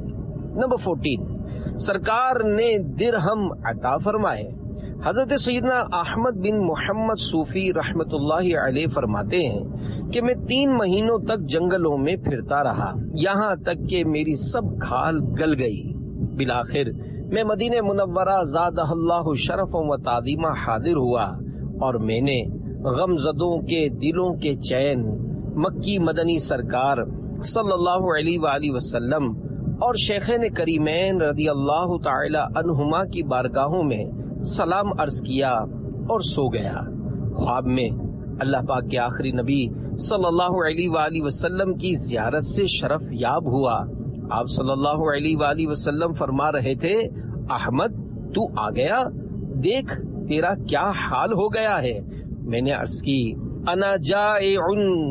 نمبر 14، سرکار نے درہم عطا فرمائے۔ حضرت سیدنا احمد بن محمد صوفی رحمت اللہ علیہ فرماتے ہیں کہ میں 3 مہینوں تک جنگلوں میں پھرتا رہا، یہاں تک کہ میری سب کھال گل گئی۔ بالآخر میں مدینہ منورہ زادہ اللہ شرف و تعظیمہ حاضر ہوا اور میں نے غم زدوں کے دلوں کے چین مکی مدنی سرکار صلی اللہ علیہ وآلہ وسلم اور شیخین کریمین رضی اللہ تعالی عنہما کی بارگاہوں میں سلام عرض کیا اور سو گیا۔ خواب میں اللہ پاک کے آخری نبی صلی اللہ علیہ وآلہ وسلم کی زیارت سے شرف یاب ہوا۔ آپ صلی اللہ علیہ وآلہ وسلم فرما رہے تھے، احمد تو آ گیا، دیکھ تیرا کیا حال ہو گیا ہے۔ میں نے عرض کی، انا جائع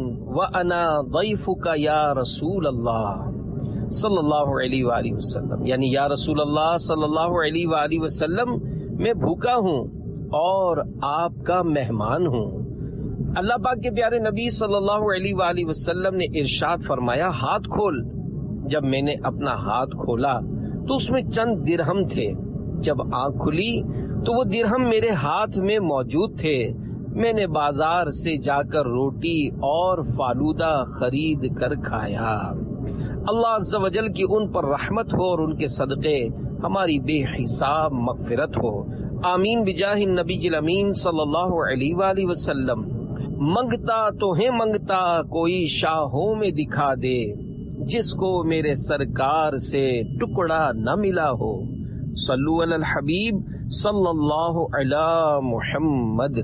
وانا ضیفک یا رسول اللہ صلی اللہ علیہ وآلہ وسلم، یعنی یا رسول اللہ صلی اللہ علیہ وآلہ وسلم میں بھوکا ہوں اور آپ کا مہمان ہوں۔ اللہ پاک کے پیارے نبی صلی اللہ علیہ وآلہ وسلم نے ارشاد فرمایا، ہاتھ کھول۔ جب میں نے اپنا ہاتھ کھولا تو اس میں چند درہم تھے۔ جب آنکھ کھلی تو وہ درہم میرے ہاتھ میں موجود تھے۔ میں نے بازار سے جا کر روٹی اور فالودہ خرید کر کھایا۔ اللہ عز و جل کی ان پر رحمت ہو اور ان کے صدقے ہماری بے حساب مغفرت ہو، آمین بجاہ النبی الامین صلی اللہ علیہ وآلہ وسلم۔ منگتا تو ہے منگتا کوئی شاہوں میں دکھا دے، جس کو میرے سرکار سے ٹکڑا نہ ملا ہو، صلو علی الحبیب صلی اللہ علی محمد۔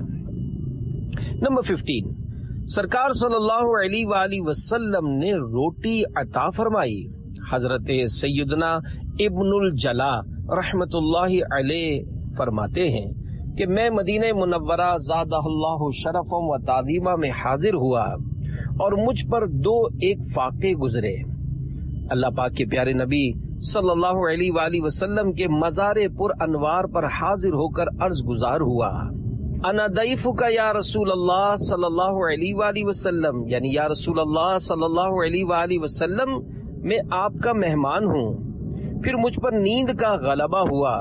نمبر 15، سرکار صلی اللہ علیہ وآلہ وسلم نے روٹی عطا فرمائی۔ حضرت سیدنا ابن الجلا رحمت اللہ علیہ فرماتے ہیں کہ میں مدینہ منورہ زادہ اللہ شرف و تعظیمہ میں حاضر ہوا اور مجھ پر 2 ایک فاقے گزرے۔ اللہ پاک کے پیارے نبی صلی اللہ علیہ وآلہ وسلم کے مزار پر انوار پر حاضر ہو کر عرض گزار ہوا، انا ضیفک یا رسول اللہ صلی اللہ علیہ وآلہ وسلم، یعنی یا رسول اللہ صلی اللہ علیہ وآلہ وسلم میں آپ کا مہمان ہوں۔ پھر مجھ پر نیند کا غلبہ ہوا،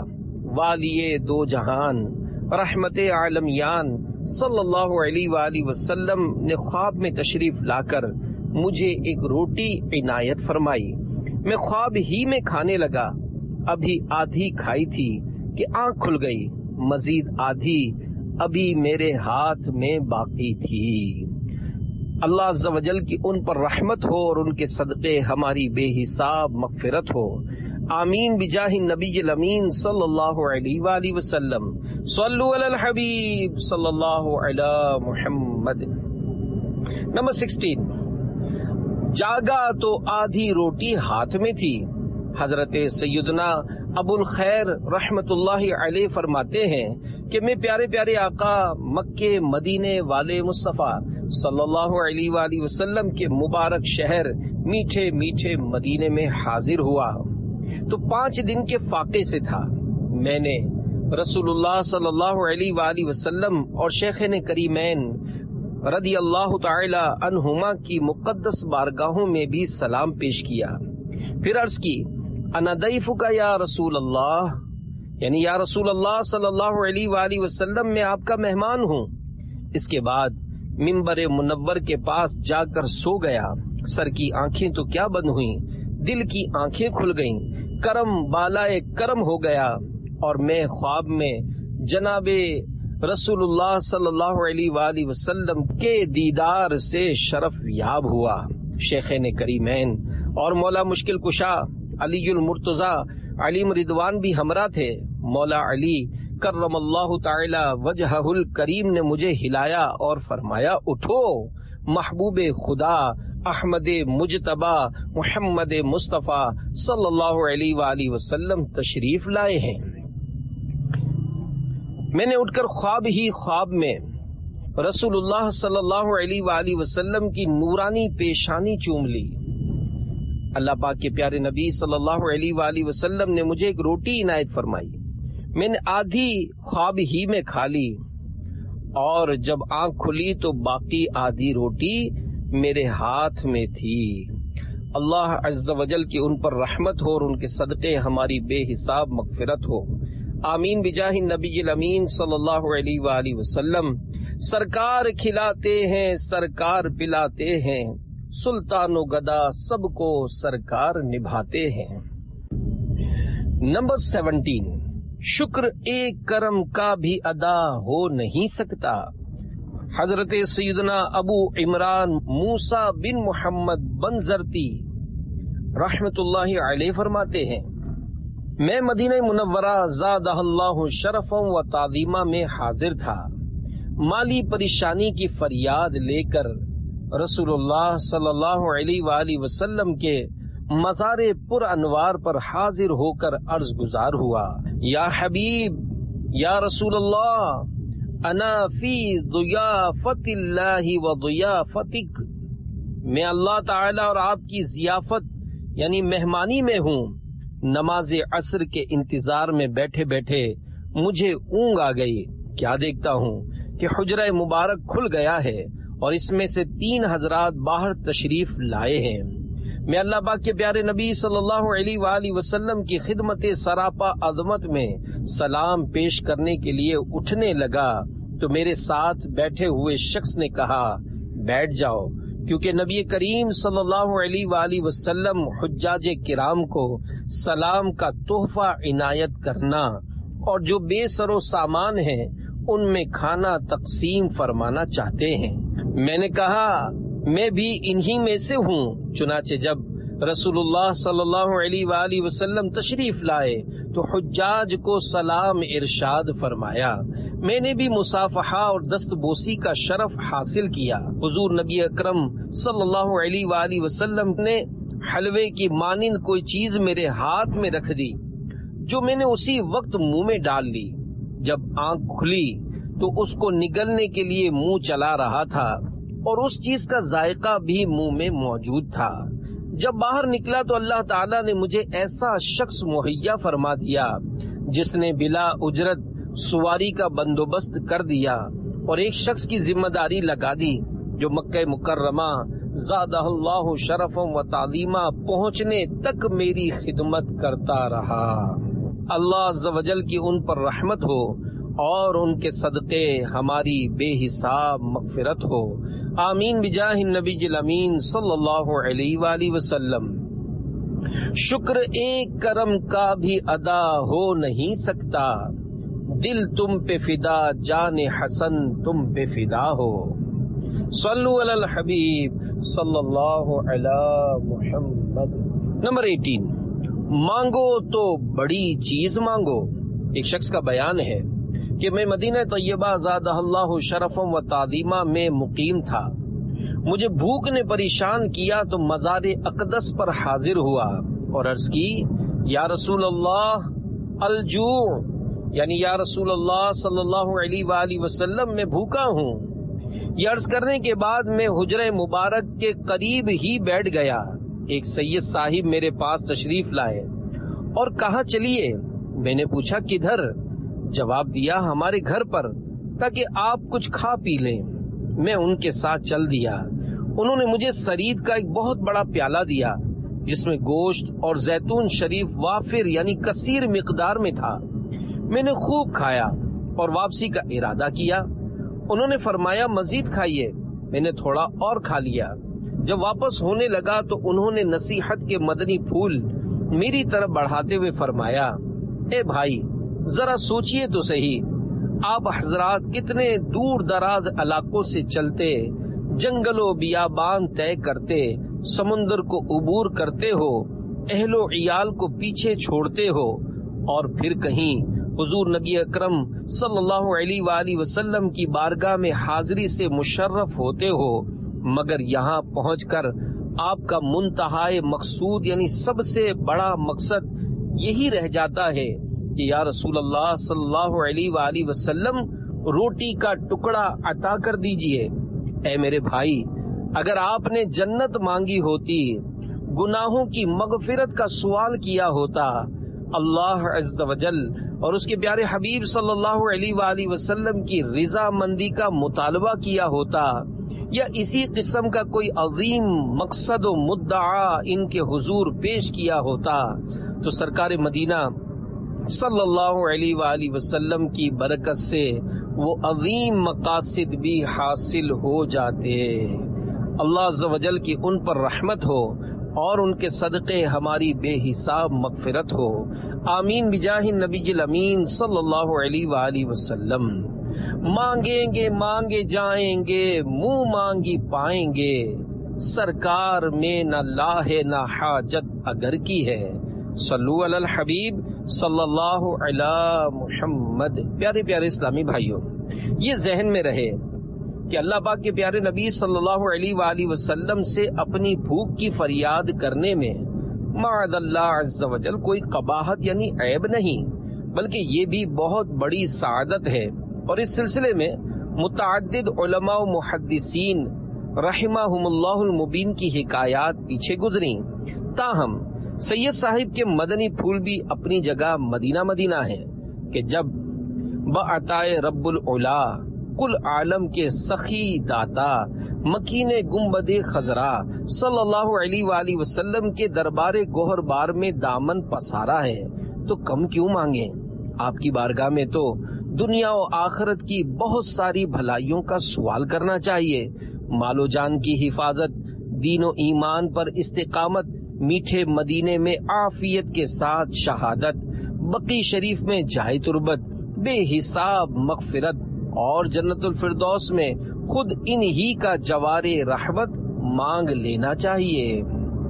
والی دو جہان رحمت عالمیان صلی اللہ علیہ وآلہ وسلم نے خواب میں تشریف لا کر مجھے ایک روٹی عنایت فرمائی. میں خواب ہی میں کھانے لگا. ابھی آدھی کھائی تھی کہ آنکھ کھل گئی. مزید آدھی ابھی میرے ہاتھ میں باقی تھی. اللہ عز و جل کی ان پر رحمت ہو اور ان کے صدقے ہماری بے حساب مغفرت ہو. آمین بجاہ النبی الامین صلی اللہ علیہ وآلہ وسلم. صلو علی الحبیب صلی اللہ علی محمد. نمبر 16. جاگا تو آدھی روٹی ہاتھ میں تھی. حضرت سیدنا ابو الخیر رحمت اللہ علیہ فرماتے ہیں کہ میں پیارے پیارے آقا مکے مدینے والے مصطفیٰ صلی اللہ علیہ وآلہ وسلم کے مبارک شہر میٹھے میٹھے مدینے میں حاضر ہوا تو 5 دن کے فاقے سے تھا. میں نے رسول اللہ صلی اللہ علیہ وآلہ وسلم اور شیخین کریمین رضی اللہ تعالی عنہما کی مقدس بارگاہوں میں بھی سلام پیش کیا. پھر عرض کی انا ضیفک یا رسول اللہ، یعنی یا رسول اللہ صلی اللہ علیہ وآلہ وسلم میں آپ کا مہمان ہوں. اس کے بعد منبر منور کے پاس جا کر سو گیا. سر کی آنکھیں تو کیا بند ہوئیں، دل کی آنکھیں کھل گئیں. کرم بالائے کرم ہو گیا اور میں خواب میں جناب رسول اللہ صلی اللہ علیہ وآلہ وسلم کے دیدار سے شرف یاب ہوا. شیخین کریمین اور مولا مشکل کشا علی المرتضی علیم رضوان بھی ہمراہ تھے. مولا علی کرم اللہ تعالی وجہہ الکریم نے مجھے ہلایا اور فرمایا اٹھو، محبوب خدا احمد مجتبی محمد مصطفیٰ صلی اللہ علیہ وآلہ وسلم تشریف لائے ہیں. میں نے اٹھ کر خواب میں رسول اللہ صلی اللہ علیہ وآلہ وسلم کی نورانی پیشانی چوم لی. اللہ پاک کے پیارے نبی صلی اللہ علیہ وآلہ وسلم نے مجھے ایک روٹی عنایت فرمائی. میں نے آدھی خواب ہی میں کھا لی اور جب آنکھ کھلی تو باقی آدھی روٹی میرے ہاتھ میں تھی. اللہ عز و جل کی ان پر رحمت ہو اور ان کے صدقے ہماری بے حساب مغفرت ہو. آمین بجاہ النبی الامین صلی اللہ علیہ وآلہ وسلم. سرکار کھلاتے ہیں سرکار پلاتے ہیں، سلطان و گدا سب کو سرکار نبھاتے ہیں. نمبر 17. شکر ایک کرم کا بھی ادا ہو نہیں سکتا. حضرت سیدنا ابو عمران موسیٰ بن محمد بنزرتی رحمت اللہ علیہ فرماتے ہیں میں مدینہ منورہ زادہ اللہ شرفا و تعظیمہ میں حاضر تھا. مالی پریشانی کی فریاد لے کر رسول اللہ صلی اللہ علیہ وآلہ وسلم کے مزار پر انوار پر حاضر ہو کر عرض گزار ہوا یا حبیب یا رسول اللہ انا فی ضیافت اللہ و ضیافتک. میں اللہ تعالی اور آپ کی ضیافت یعنی مہمانی میں ہوں. نماز عصر کے انتظار میں بیٹھے بیٹھے مجھے اونگ آ گئی. کیا دیکھتا ہوں کہ حجرہ مبارک کھل گیا ہے اور اس میں سے 3 حضرات باہر تشریف لائے ہیں. میں اللہ پاک کے پیارے نبی صلی اللہ علیہ وآلہ وسلم کی خدمت سراپا عظمت میں سلام پیش کرنے کے لیے اٹھنے لگا تو میرے ساتھ بیٹھے ہوئے شخص نے کہا بیٹھ جاؤ، کیونکہ نبی کریم صلی اللہ علیہ وآلہ وسلم حجاج کرام کو سلام کا تحفہ عنایت کرنا اور جو بے سر و سامان ہیں ان میں کھانا تقسیم فرمانا چاہتے ہیں. میں نے کہا میں بھی انہی میں سے ہوں. چنانچہ جب رسول اللہ صلی اللہ علیہ وآلہ وسلم تشریف لائے تو حجاج کو سلام ارشاد فرمایا. میں نے بھی مصافحہ اور دست بوسی کا شرف حاصل کیا. حضور نبی اکرم صلی اللہ علیہ وآلہ وسلم نے حلوے کی مانند کوئی چیز میرے ہاتھ میں رکھ دی جو میں نے اسی وقت منہ میں ڈال لی. جب آنکھ کھلی تو اس کو نگلنے کے لیے منہ چلا رہا تھا اور اس چیز کا ذائقہ بھی منہ میں موجود تھا. جب باہر نکلا تو اللہ تعالیٰ نے مجھے ایسا شخص مہیا فرما دیا جس نے بلا اجرت سواری کا بندوبست کر دیا اور ایک شخص کی ذمہ داری لگا دی جو مکہ مکرمہ زادہ اللہ شرفا و تعظیمہ پہنچنے تک میری خدمت کرتا رہا. اللہ عز و جل کی ان پر رحمت ہو اور ان کے صدقے ہماری بے حساب مغفرت ہو، آمین بجاہ النبی الامین صلی اللہ علیہ وآلہ وسلم۔ شکر ایک کرم کا بھی ادا ہو نہیں سکتا، دل تم پہ فدا جان حسن تم پہ فدا ہو، صلو علی الحبیب صلی اللہ علی محمد۔ نمبر 18، مانگو تو بڑی چیز مانگو۔ ایک شخص کا بیان ہے کہ میں مدینہ طیبہ زادہ اللہ شرفا و تعظیما میں مقیم تھا، مجھے بھوک نے پریشان کیا تو مزار اقدس پر حاضر ہوا اور عرض کی، یا رسول اللہ الجوع، یعنی یا رسول اللہ صلی اللہ علیہ وآلہ وسلم میں بھوکا ہوں۔ یہ عرض کرنے کے بعد میں حجرہ مبارک کے قریب ہی بیٹھ گیا۔ ایک سید صاحب میرے پاس تشریف لائے اور کہا چلیے۔ میں نے پوچھا کدھر؟ جواب دیا ہمارے گھر پر، تاکہ آپ کچھ کھا پی لیں۔ میں ان کے ساتھ چل دیا۔ انہوں نے مجھے سرید کا ایک بہت بڑا پیالہ دیا جس میں گوشت اور زیتون شریف وافر یعنی کثیر مقدار میں تھا۔ میں نے خوب کھایا اور واپسی کا ارادہ کیا۔ انہوں نے فرمایا مزید کھائیے۔ میں نے تھوڑا اور کھا لیا۔ جب واپس ہونے لگا تو انہوں نے نصیحت کے مدنی پھول میری طرف بڑھاتے ہوئے فرمایا، اے بھائی ذرا سوچئے تو صحیح، آپ حضرات کتنے دور دراز علاقوں سے چلتے، جنگل و بیابان طے کرتے، سمندر کو عبور کرتے ہو، اہل و عیال کو پیچھے چھوڑتے ہو، اور پھر کہیں حضور نبی اکرم صلی اللہ علیہ وآلہ وسلم کی بارگاہ میں حاضری سے مشرف ہوتے ہو، مگر یہاں پہنچ کر آپ کا منتہائے مقصود یعنی سب سے بڑا مقصد یہی رہ جاتا ہے کہ یا رسول اللہ صلی اللہ علیہ وآلہ وسلم روٹی کا ٹکڑا عطا کر دیجئے۔ اے میرے بھائی، اگر آپ نے جنت مانگی ہوتی، گناہوں کی مغفرت کا سوال کیا ہوتا، اللہ عز و جل اور اس کے پیارے حبیب صلی اللہ علیہ وآلہ وسلم کی رضا مندی کا مطالبہ کیا ہوتا، یا اسی قسم کا کوئی عظیم مقصد و مدعا ان کے حضور پیش کیا ہوتا، تو سرکار مدینہ صلی اللہ علیہ وآلہ وسلم کی برکت سے وہ عظیم مقاصد بھی حاصل ہو جاتے۔ اللہ عز و جل کی ان پر رحمت ہو اور ان کے صدقے ہماری بے حساب مغفرت ہو، آمین بجاہ النبی الامین صلی اللہ علیہ وآلہ وسلم۔ مانگیں گے مانگے جائیں گے، منہ مانگی پائیں گے، سرکار میں نہ لاہ نہ حاجت اگر کی ہے، صلو علی الحبیب صلی اللہ علی محمد۔ پیارے پیارے اسلامی بھائیوں، یہ ذہن میں رہے کہ اللہ پاک کے پیارے نبی صلی اللہ علیہ وآلہ وسلم سے اپنی بھوک کی فریاد کرنے میں معاذ اللہ عز و جل کوئی قباحت یعنی عیب نہیں، بلکہ یہ بھی بہت بڑی سعادت ہے۔ اور اس سلسلے میں متعدد علماء و محدثین رحمہم اللہ المبین کی حکایات پیچھے گزریں، تاہم سید صاحب کے مدنی پھول بھی اپنی جگہ مدینہ مدینہ ہیں کہ جب بعطائے رب العلا کل عالم کے سخی داتا مکین گنبد خضرا صلی اللہ علیہ وآلہ وسلم کے دربار گوہر بار میں دامن پسارا ہے تو کم کیوں مانگیں؟ آپ کی بارگاہ میں تو دنیا و آخرت کی بہت ساری بھلائیوں کا سوال کرنا چاہیے، مال و جان کی حفاظت، دین و ایمان پر استقامت، میٹھے مدینے میں عافیت کے ساتھ شہادت، بقی شریف میں جائے تربت، بے حساب مغفرت، اور جنت الفردوس میں خود انہی کا جوار رحمت مانگ لینا چاہیے۔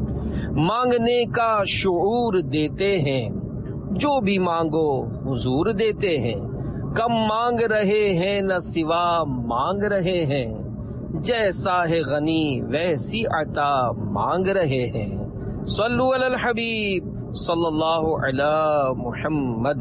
مانگنے کا شعور دیتے ہیں، جو بھی مانگو حضور دیتے ہیں، کم مانگ رہے ہیں نہ سوا مانگ رہے ہیں، جیسا ہے غنی ویسی عطا مانگ رہے ہیں، صلو علی الحبیب صلی اللہ علی محمد۔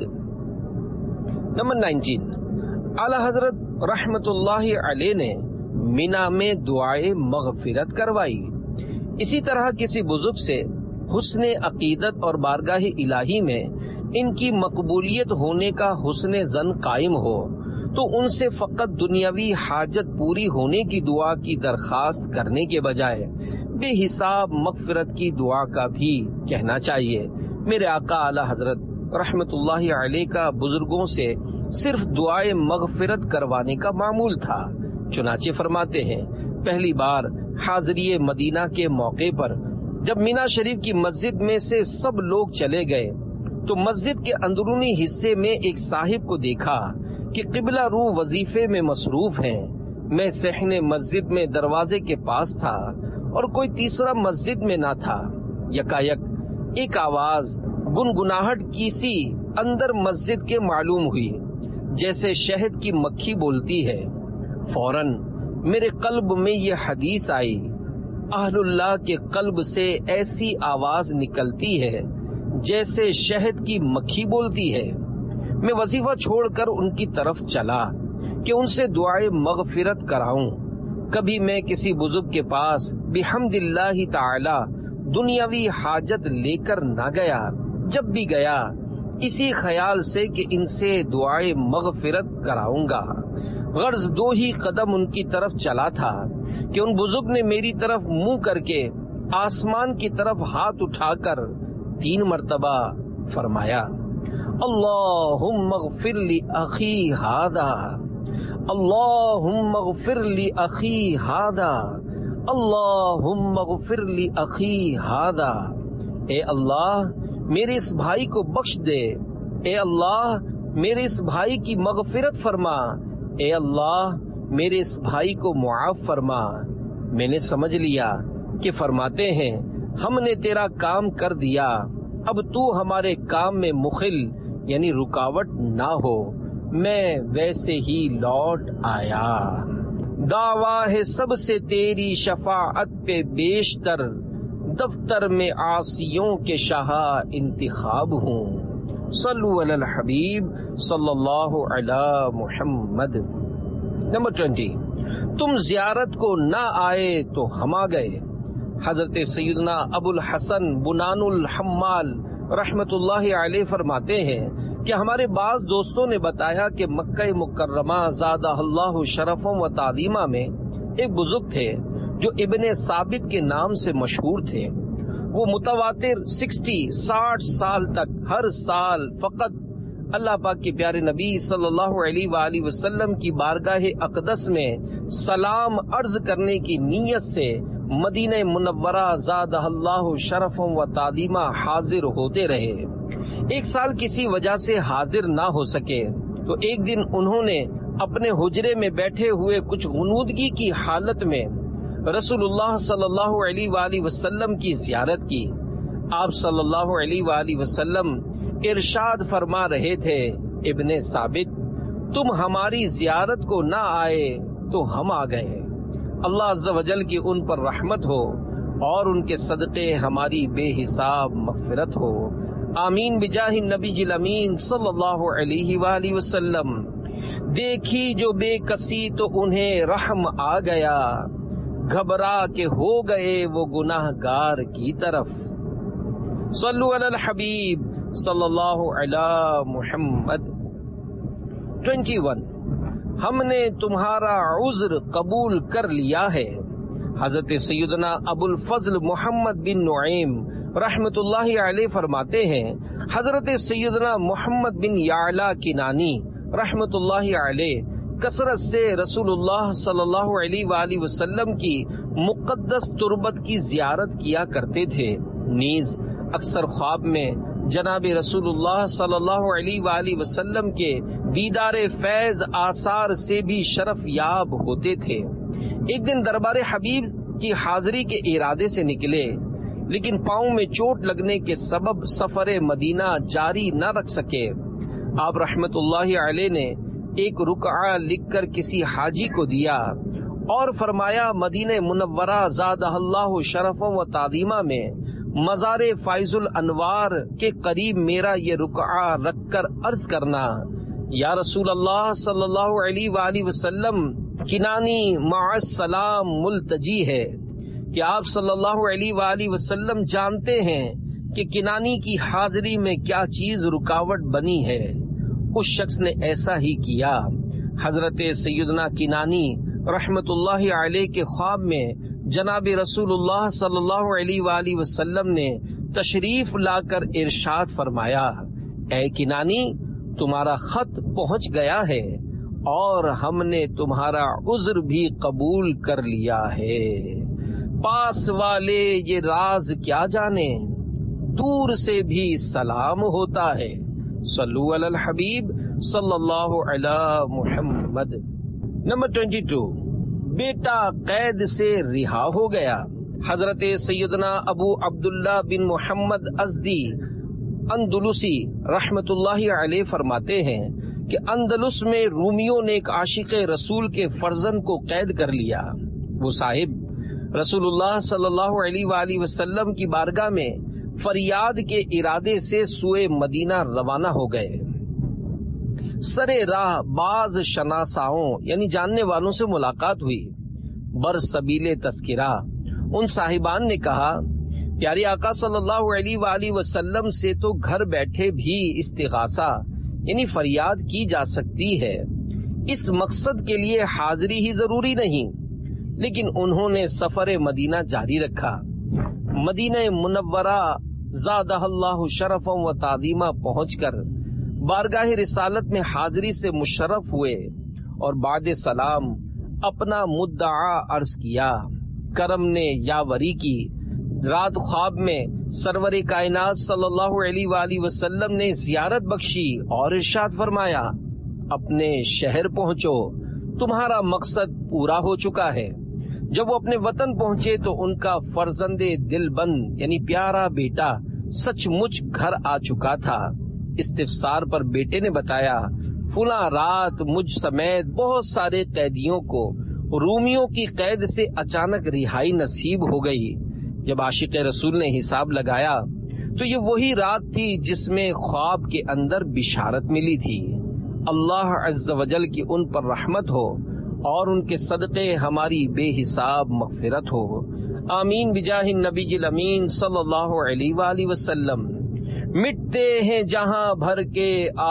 نمبر 19، اعلی حضرت رحمت اللہ علیہ نے مینا میں دعائے مغفرت کروائی۔ اسی طرح کسی بزرگ سے حسن عقیدت اور بارگاہ الہی میں ان کی مقبولیت ہونے کا حسن ظن قائم ہو تو ان سے فقط دنیاوی حاجت پوری ہونے کی دعا کی درخواست کرنے کے بجائے بے حساب مغفرت کی دعا کا بھی کہنا چاہیے۔ میرے آقا اعلی حضرت رحمت اللہ علیہ کا بزرگوں سے صرف دعائے مغفرت کروانے کا معمول تھا۔ چنانچہ فرماتے ہیں پہلی بار حاضری مدینہ کے موقع پر جب مینا شریف کی مسجد میں سے سب لوگ چلے گئے تو مسجد کے اندرونی حصے میں ایک صاحب کو دیکھا کہ قبلہ رو وظیفے میں مصروف ہیں۔ میں صحن مسجد میں دروازے کے پاس تھا اور کوئی تیسرا مسجد میں نہ تھا۔ یکایک ایک آواز گنگناہٹ کی سی اندر مسجد کے معلوم ہوئی، جیسے شہد کی مکھی بولتی ہے۔ فوراً میرے قلب میں یہ حدیث آئی، اہل اللہ کے قلب سے ایسی آواز نکلتی ہے جیسے شہد کی مکھی بولتی ہے۔ میں وظیفہ چھوڑ کر ان کی طرف چلا کہ ان سے دعائے مغفرت کراؤں۔ کبھی میں کسی بزرگ کے پاس بحمد اللہ تعالی دنیاوی حاجت لے کر نہ گیا، جب بھی گیا اسی خیال سے کہ ان سے دعائے مغفرت کراؤں گا۔ غرض 2 ہی قدم ان کی طرف چلا تھا کہ ان بزرگ نے میری طرف منہ کر کے آسمان کی طرف ہاتھ اٹھا کر 3 مرتبہ فرمایا، اللہم اغفر لی اخی ھذا، اللہم اغفر لی اخی ھذا، اللہم اغفر لی اخی ھذا۔ اے اللہ میرے اس بھائی کو بخش دے، اے اللہ میرے اس بھائی کی مغفرت فرما، اے اللہ میرے اس بھائی کو معاف فرما۔ میں نے سمجھ لیا کہ فرماتے ہیں ہم نے تیرا کام کر دیا، اب تو ہمارے کام میں مخل یعنی رکاوٹ نہ ہو۔ میں ویسے ہی لوٹ آیا۔ دعویٰ ہے سب سے تیری شفاعت پہ بیشتر، دفتر میں عاصیوں کے شاہ انتخاب ہوں۔ صلو علی الحبیب صلی اللہ علی محمد۔ نمبر 20، تم زیارت کو نہ آئے تو ہم آ گئے۔ حضرت سیدنا ابو الحسن بنان الحمال رحمت اللہ علیہ فرماتے ہیں کہ ہمارے بعض دوستوں نے بتایا کہ مکہ مکرمہ زادہ اللہ شرفا و تعظیمہ میں ایک بزرگ تھے جو ابن ثابت کے نام سے مشہور تھے۔ وہ متواتر 60 سال تک ہر سال فقط اللہ پاک کے پیارے نبی صلی اللہ علیہ وآلہ وسلم کی بارگاہ اقدس میں سلام عرض کرنے کی نیت سے مدینہ منورہ زادہ اللہ شرفا و تعظیمہ حاضر ہوتے رہے۔ ایک سال کسی وجہ سے حاضر نہ ہو سکے تو ایک دن انہوں نے اپنے حجرے میں بیٹھے ہوئے کچھ غنودگی کی حالت میں رسول اللہ صلی اللہ علیہ وآلہ وسلم کی زیارت کی۔ آپ صلی اللہ علیہ وآلہ وسلم ارشاد فرما رہے تھے، ابن ثابت تم ہماری زیارت کو نہ آئے تو ہم آ گئے۔ اللہ عز و جل کی ان پر رحمت ہو اور ان کے صدقے ہماری بے حساب مغفرت ہو، آمین بجاہ النبی الامین صلی اللہ علیہ وآلہ وسلم۔ دیکھی جو بے کسی تو انہیں رحم آ گیا، گھبرا کے ہو گئے وہ گناہ گار کی طرف۔ صلو علی الحبیب صلی اللہ علی محمد۔ 21، ہم نے تمہارا عذر قبول کر لیا ہے۔ حضرت سیدنا ابو الفضل محمد بن نعیم رحمت اللہ علیہ فرماتے ہیں حضرت سیدنا محمد بن یعلا کنانی رحمت اللہ علیہ کثرت سے رسول اللہ صلی اللہ علیہ وآلہ وسلم کی مقدس تربت کی زیارت کیا کرتے تھے۔ نیز اکثر خواب میں جناب رسول اللہ صلی اللہ علیہ وآلہ وسلم کے دیدار فیض آثار سے بھی شرف یاب ہوتے تھے۔ ایک دن دربار حبیب کی حاضری کے ارادے سے نکلے، لیکن پاؤں میں چوٹ لگنے کے سبب سفر مدینہ جاری نہ رکھ سکے۔ آپ رحمت اللہ علیہ نے ایک رقعہ لکھ کر کسی حاجی کو دیا اور فرمایا مدینہ منورہ زادہ اللہ شرفا و تعظیمہ میں مزار فائز الانوار کے قریب میرا یہ رقعہ رکھ کر عرض کرنا، یا رسول اللہ صلی اللہ علیہ وآلہ وسلم کنانی مع السلام ملتجی ہے کہ آپ صلی اللہ علیہ وآلہ وسلم جانتے ہیں کہ کنانی کی حاضری میں کیا چیز رکاوٹ بنی ہے۔ اس شخص نے ایسا ہی کیا۔ حضرت سیدنا کنانی رحمت اللہ علیہ کے خواب میں جناب رسول اللہ صلی اللہ علیہ وآلہ وسلم نے تشریف لا کر ارشاد فرمایا، اے کنانی تمہارا خط پہنچ گیا ہے اور ہم نے تمہارا عذر بھی قبول کر لیا ہے۔ پاس والے یہ راز کیا جانے، دور سے بھی سلام ہوتا ہے۔ صلو علی الحبیب صلی اللہ علی محمد۔ نمبر 22، بیٹا قید سے رہا ہو گیا۔ حضرت سیدنا ابو عبداللہ بن محمد ازدی اندلسی رحمت اللہ علیہ فرماتے ہیں کہ اندلس میں رومیوں نے ایک عاشق رسول کے فرزند کو قید کر لیا۔ وہ صاحب رسول اللہ صلی اللہ علیہ وآلہ وسلم کی بارگاہ میں فریاد کے ارادے سے سوئے مدینہ روانہ ہو گئے۔ سرے راہ بعض شناساؤں یعنی جاننے والوں سے ملاقات ہوئی۔ برسبیل تذکرہ ان صاحبان نے کہا، پیارے آقا صلی اللہ علیہ وآلہ وسلم سے تو گھر بیٹھے بھی استغاثہ یعنی فریاد کی جا سکتی ہے، اس مقصد کے لیے حاضری ہی ضروری نہیں۔ لیکن انہوں نے سفر مدینہ جاری رکھا۔ مدینہ منورہ زادہ اللہ شرفا و تعظیما پہنچ کر بارگاہ رسالت میں حاضری سے مشرف ہوئے اور بعد سلام اپنا مدعا عرض کیا۔ کرم نے یاوری کی۔ رات خواب میں سرور کائنات صلی اللہ علیہ وآلہ وسلم نے زیارت بخشی اور ارشاد فرمایا، اپنے شہر پہنچو، تمہارا مقصد پورا ہو چکا ہے۔ جب وہ اپنے وطن پہنچے تو ان کا فرزند دل بند یعنی پیارا بیٹا سچ مچ گھر آ چکا تھا۔ استفسار پر بیٹے نے بتایا، فلاں رات مجھ سمیت بہت سارے قیدیوں کو رومیوں کی قید سے اچانک رہائی نصیب ہو گئی۔ جب عاشق رسول نے حساب لگایا تو یہ وہی رات تھی جس میں خواب کے اندر بشارت ملی تھی۔ اللہ عز و جل کی ان پر رحمت ہو اور ان کے صدقے ہماری بے حساب مغفرت ہو، آمین بجاہ النبی الامین صلی اللہ علیہ وآلہ وسلم۔ مٹتے ہیں جہاں بھر کے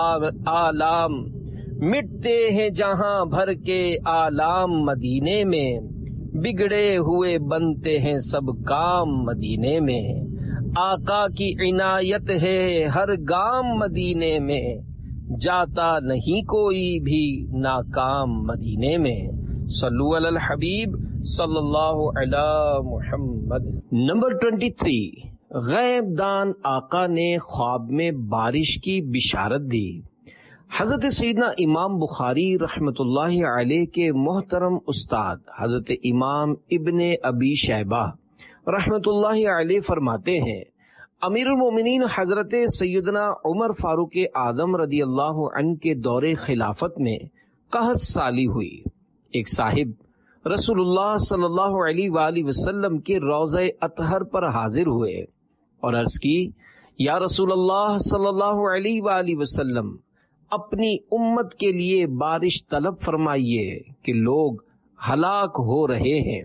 آلام، مٹتے ہیں جہاں بھر کے آلام مدینے میں، بگڑے ہوئے بنتے ہیں سب کام مدینے میں، آقا کی عنایت ہے ہر گام مدینے میں، جاتا نہیں کوئی بھی ناکام مدینے میں۔ صلو علی الحبیب صلی اللہ علی محمد۔ نمبر 23، غیب دان آقا نے خواب میں بارش کی بشارت دی۔ حضرت سیدنا امام بخاری رحمت اللہ علیہ کے محترم استاد حضرت امام ابن ابی شیبہ رحمت اللہ علیہ فرماتے ہیں، امیر المومنین حضرت سیدنا عمر فاروق اعظم رضی اللہ عنہ کے دور خلافت میں قحط سالی ہوئی۔ ایک صاحب رسول اللہ صلی اللہ علیہ وآلہ وسلم کے روضہ اطہر پر حاضر ہوئے اور عرض کی، یا رسول اللہ صلی اللہ علیہ وآلہ وسلم، اپنی امت کے لیے بارش طلب فرمائیے کہ لوگ ہلاک ہو رہے ہیں۔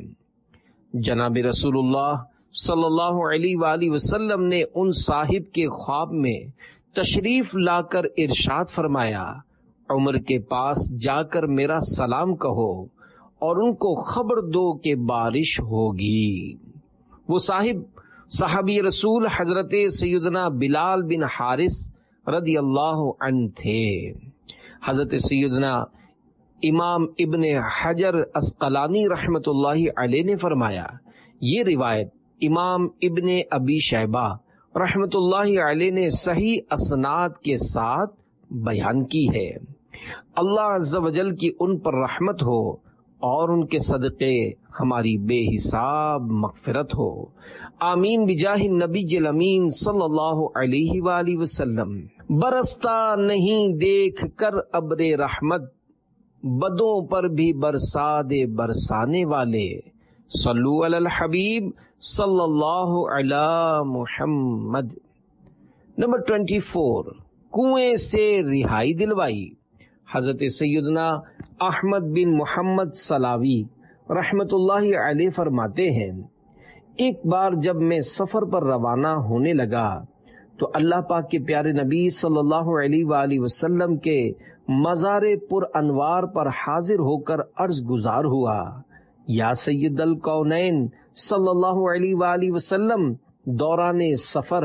جناب رسول اللہ صلی اللہ علیہ وآلہ وسلم نے ان صاحب کے خواب میں تشریف لا کر ارشاد فرمایا، عمر کے پاس جا کر میرا سلام کہو اور ان کو خبر دو کہ بارش ہوگی۔ وہ صاحب صحابی رسول حضرت سیدنا بلال بن حارث رضی اللہ عنہ تھے۔ حضرت سیدنا امام ابن حجر اسقلانی رحمت اللہ علیہ نے فرمایا، یہ روایت امام ابن ابی شیبہ رحمت اللہ علیہ نے صحیح اسناد کے ساتھ بیان کی ہے۔ اللہ عز و جل کی ان پر رحمت ہو اور ان کے صدقے ہماری بے حساب مغفرت ہو، آمین بجاہ النبی الامین صلی اللہ علیہ وآلہ وسلم۔ برستا نہیں دیکھ کر ابر رحمت، بدوں پر بھی برسا دے برسانے والے، صلو علی الحبیب صلی اللہ علی محمد۔ نمبر 24، کنویں سے رہائی دلوائی۔ حضرت سیدنا احمد بن محمد سلاوی رحمت اللہ علیہ فرماتے ہیں، ایک بار جب میں سفر پر روانہ ہونے لگا تو اللہ پاک کے پیارے نبی صلی اللہ علیہ وآلہ وسلم کے مزار پر انوار پر حاضر ہو کر عرض گزار ہوا، یا سید الکونین صلی اللہ علیہ وآلہ وسلم، دوران سفر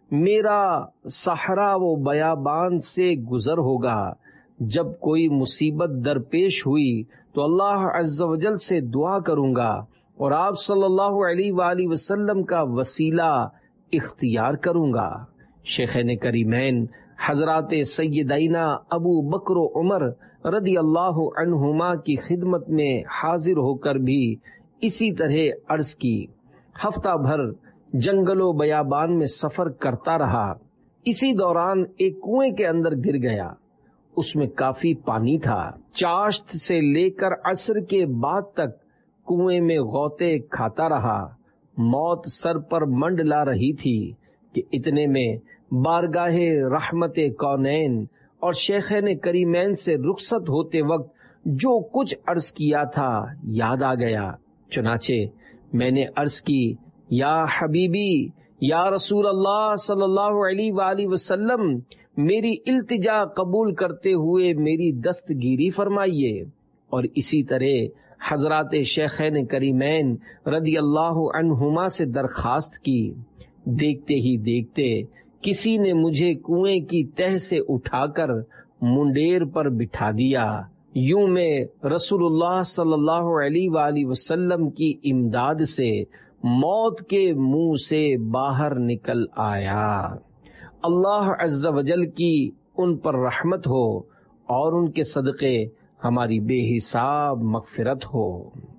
میرا صحرا و بیابان سے گزر ہوگا. جب کوئی مصیبت درپیش ہوئی تو اللہ عز و جل سے دعا کروں گا اور آپ صلی اللہ علیہ وآلہ وسلم کا وسیلہ اختیار کروں گا. شیخین کریمین حضرات سیدینا ابو بکر و عمر رضی اللہ عنہما کی خدمت میں حاضر ہو کر بھی اسی طرح عرض کی. ہفتہ بھر جنگل و بیابان میں سفر کرتا رہا. اسی دوران ایک کنویں کے اندر گر گیا. اس میں کافی پانی تھا. چاشت سے لے کر عصر کے بعد تک کنویں میں غوطے کھاتا رہا. موت سر پر منڈلا رہی تھی کہ اتنے میں بارگاہ رحمت کونین اور شیخین کریمین سے رخصت ہوتے وقت جو کچھ عرض کیا تھا یاد آ گیا. چنانچہ میں نے عرض کی، یا حبیبی، یا رسول اللہ صلی اللہ علیہ وآلہ وسلم، میری التجا قبول کرتے ہوئے میری دستگیری فرمائیے. اور اسی طرح حضرات شیخین کریمین رضی اللہ عنہما سے درخواست کی. دیکھتے ہی دیکھتے کسی نے مجھے کنویں کی تہ سے اٹھا کر منڈیر پر بٹھا دیا. یوں میں رسول اللہ صلی اللہ علیہ وآلہ وسلم کی امداد سے موت کے منہ سے باہر نکل آیا. اللہ عز و جل کی ان پر رحمت ہو اور ان کے صدقے ہماری بے حساب مغفرت ہو.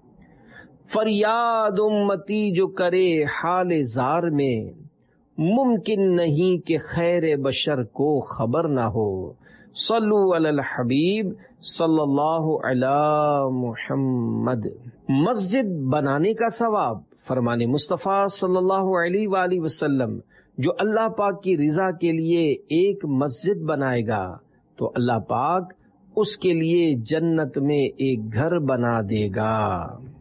فریاد امتی جو کرے حال زار میں، ممکن نہیں کہ خیر بشر کو خبر نہ ہو. صلو علی الحبیب صلی اللہ علی محمد. مسجد بنانے کا ثواب فرمان مصطفیٰ صلی اللہ علیہ وآلہ وسلم، جو اللہ پاک کی رضا کے لیے ایک مسجد بنائے گا تو اللہ پاک اس کے لیے جنت میں ایک گھر بنا دے گا.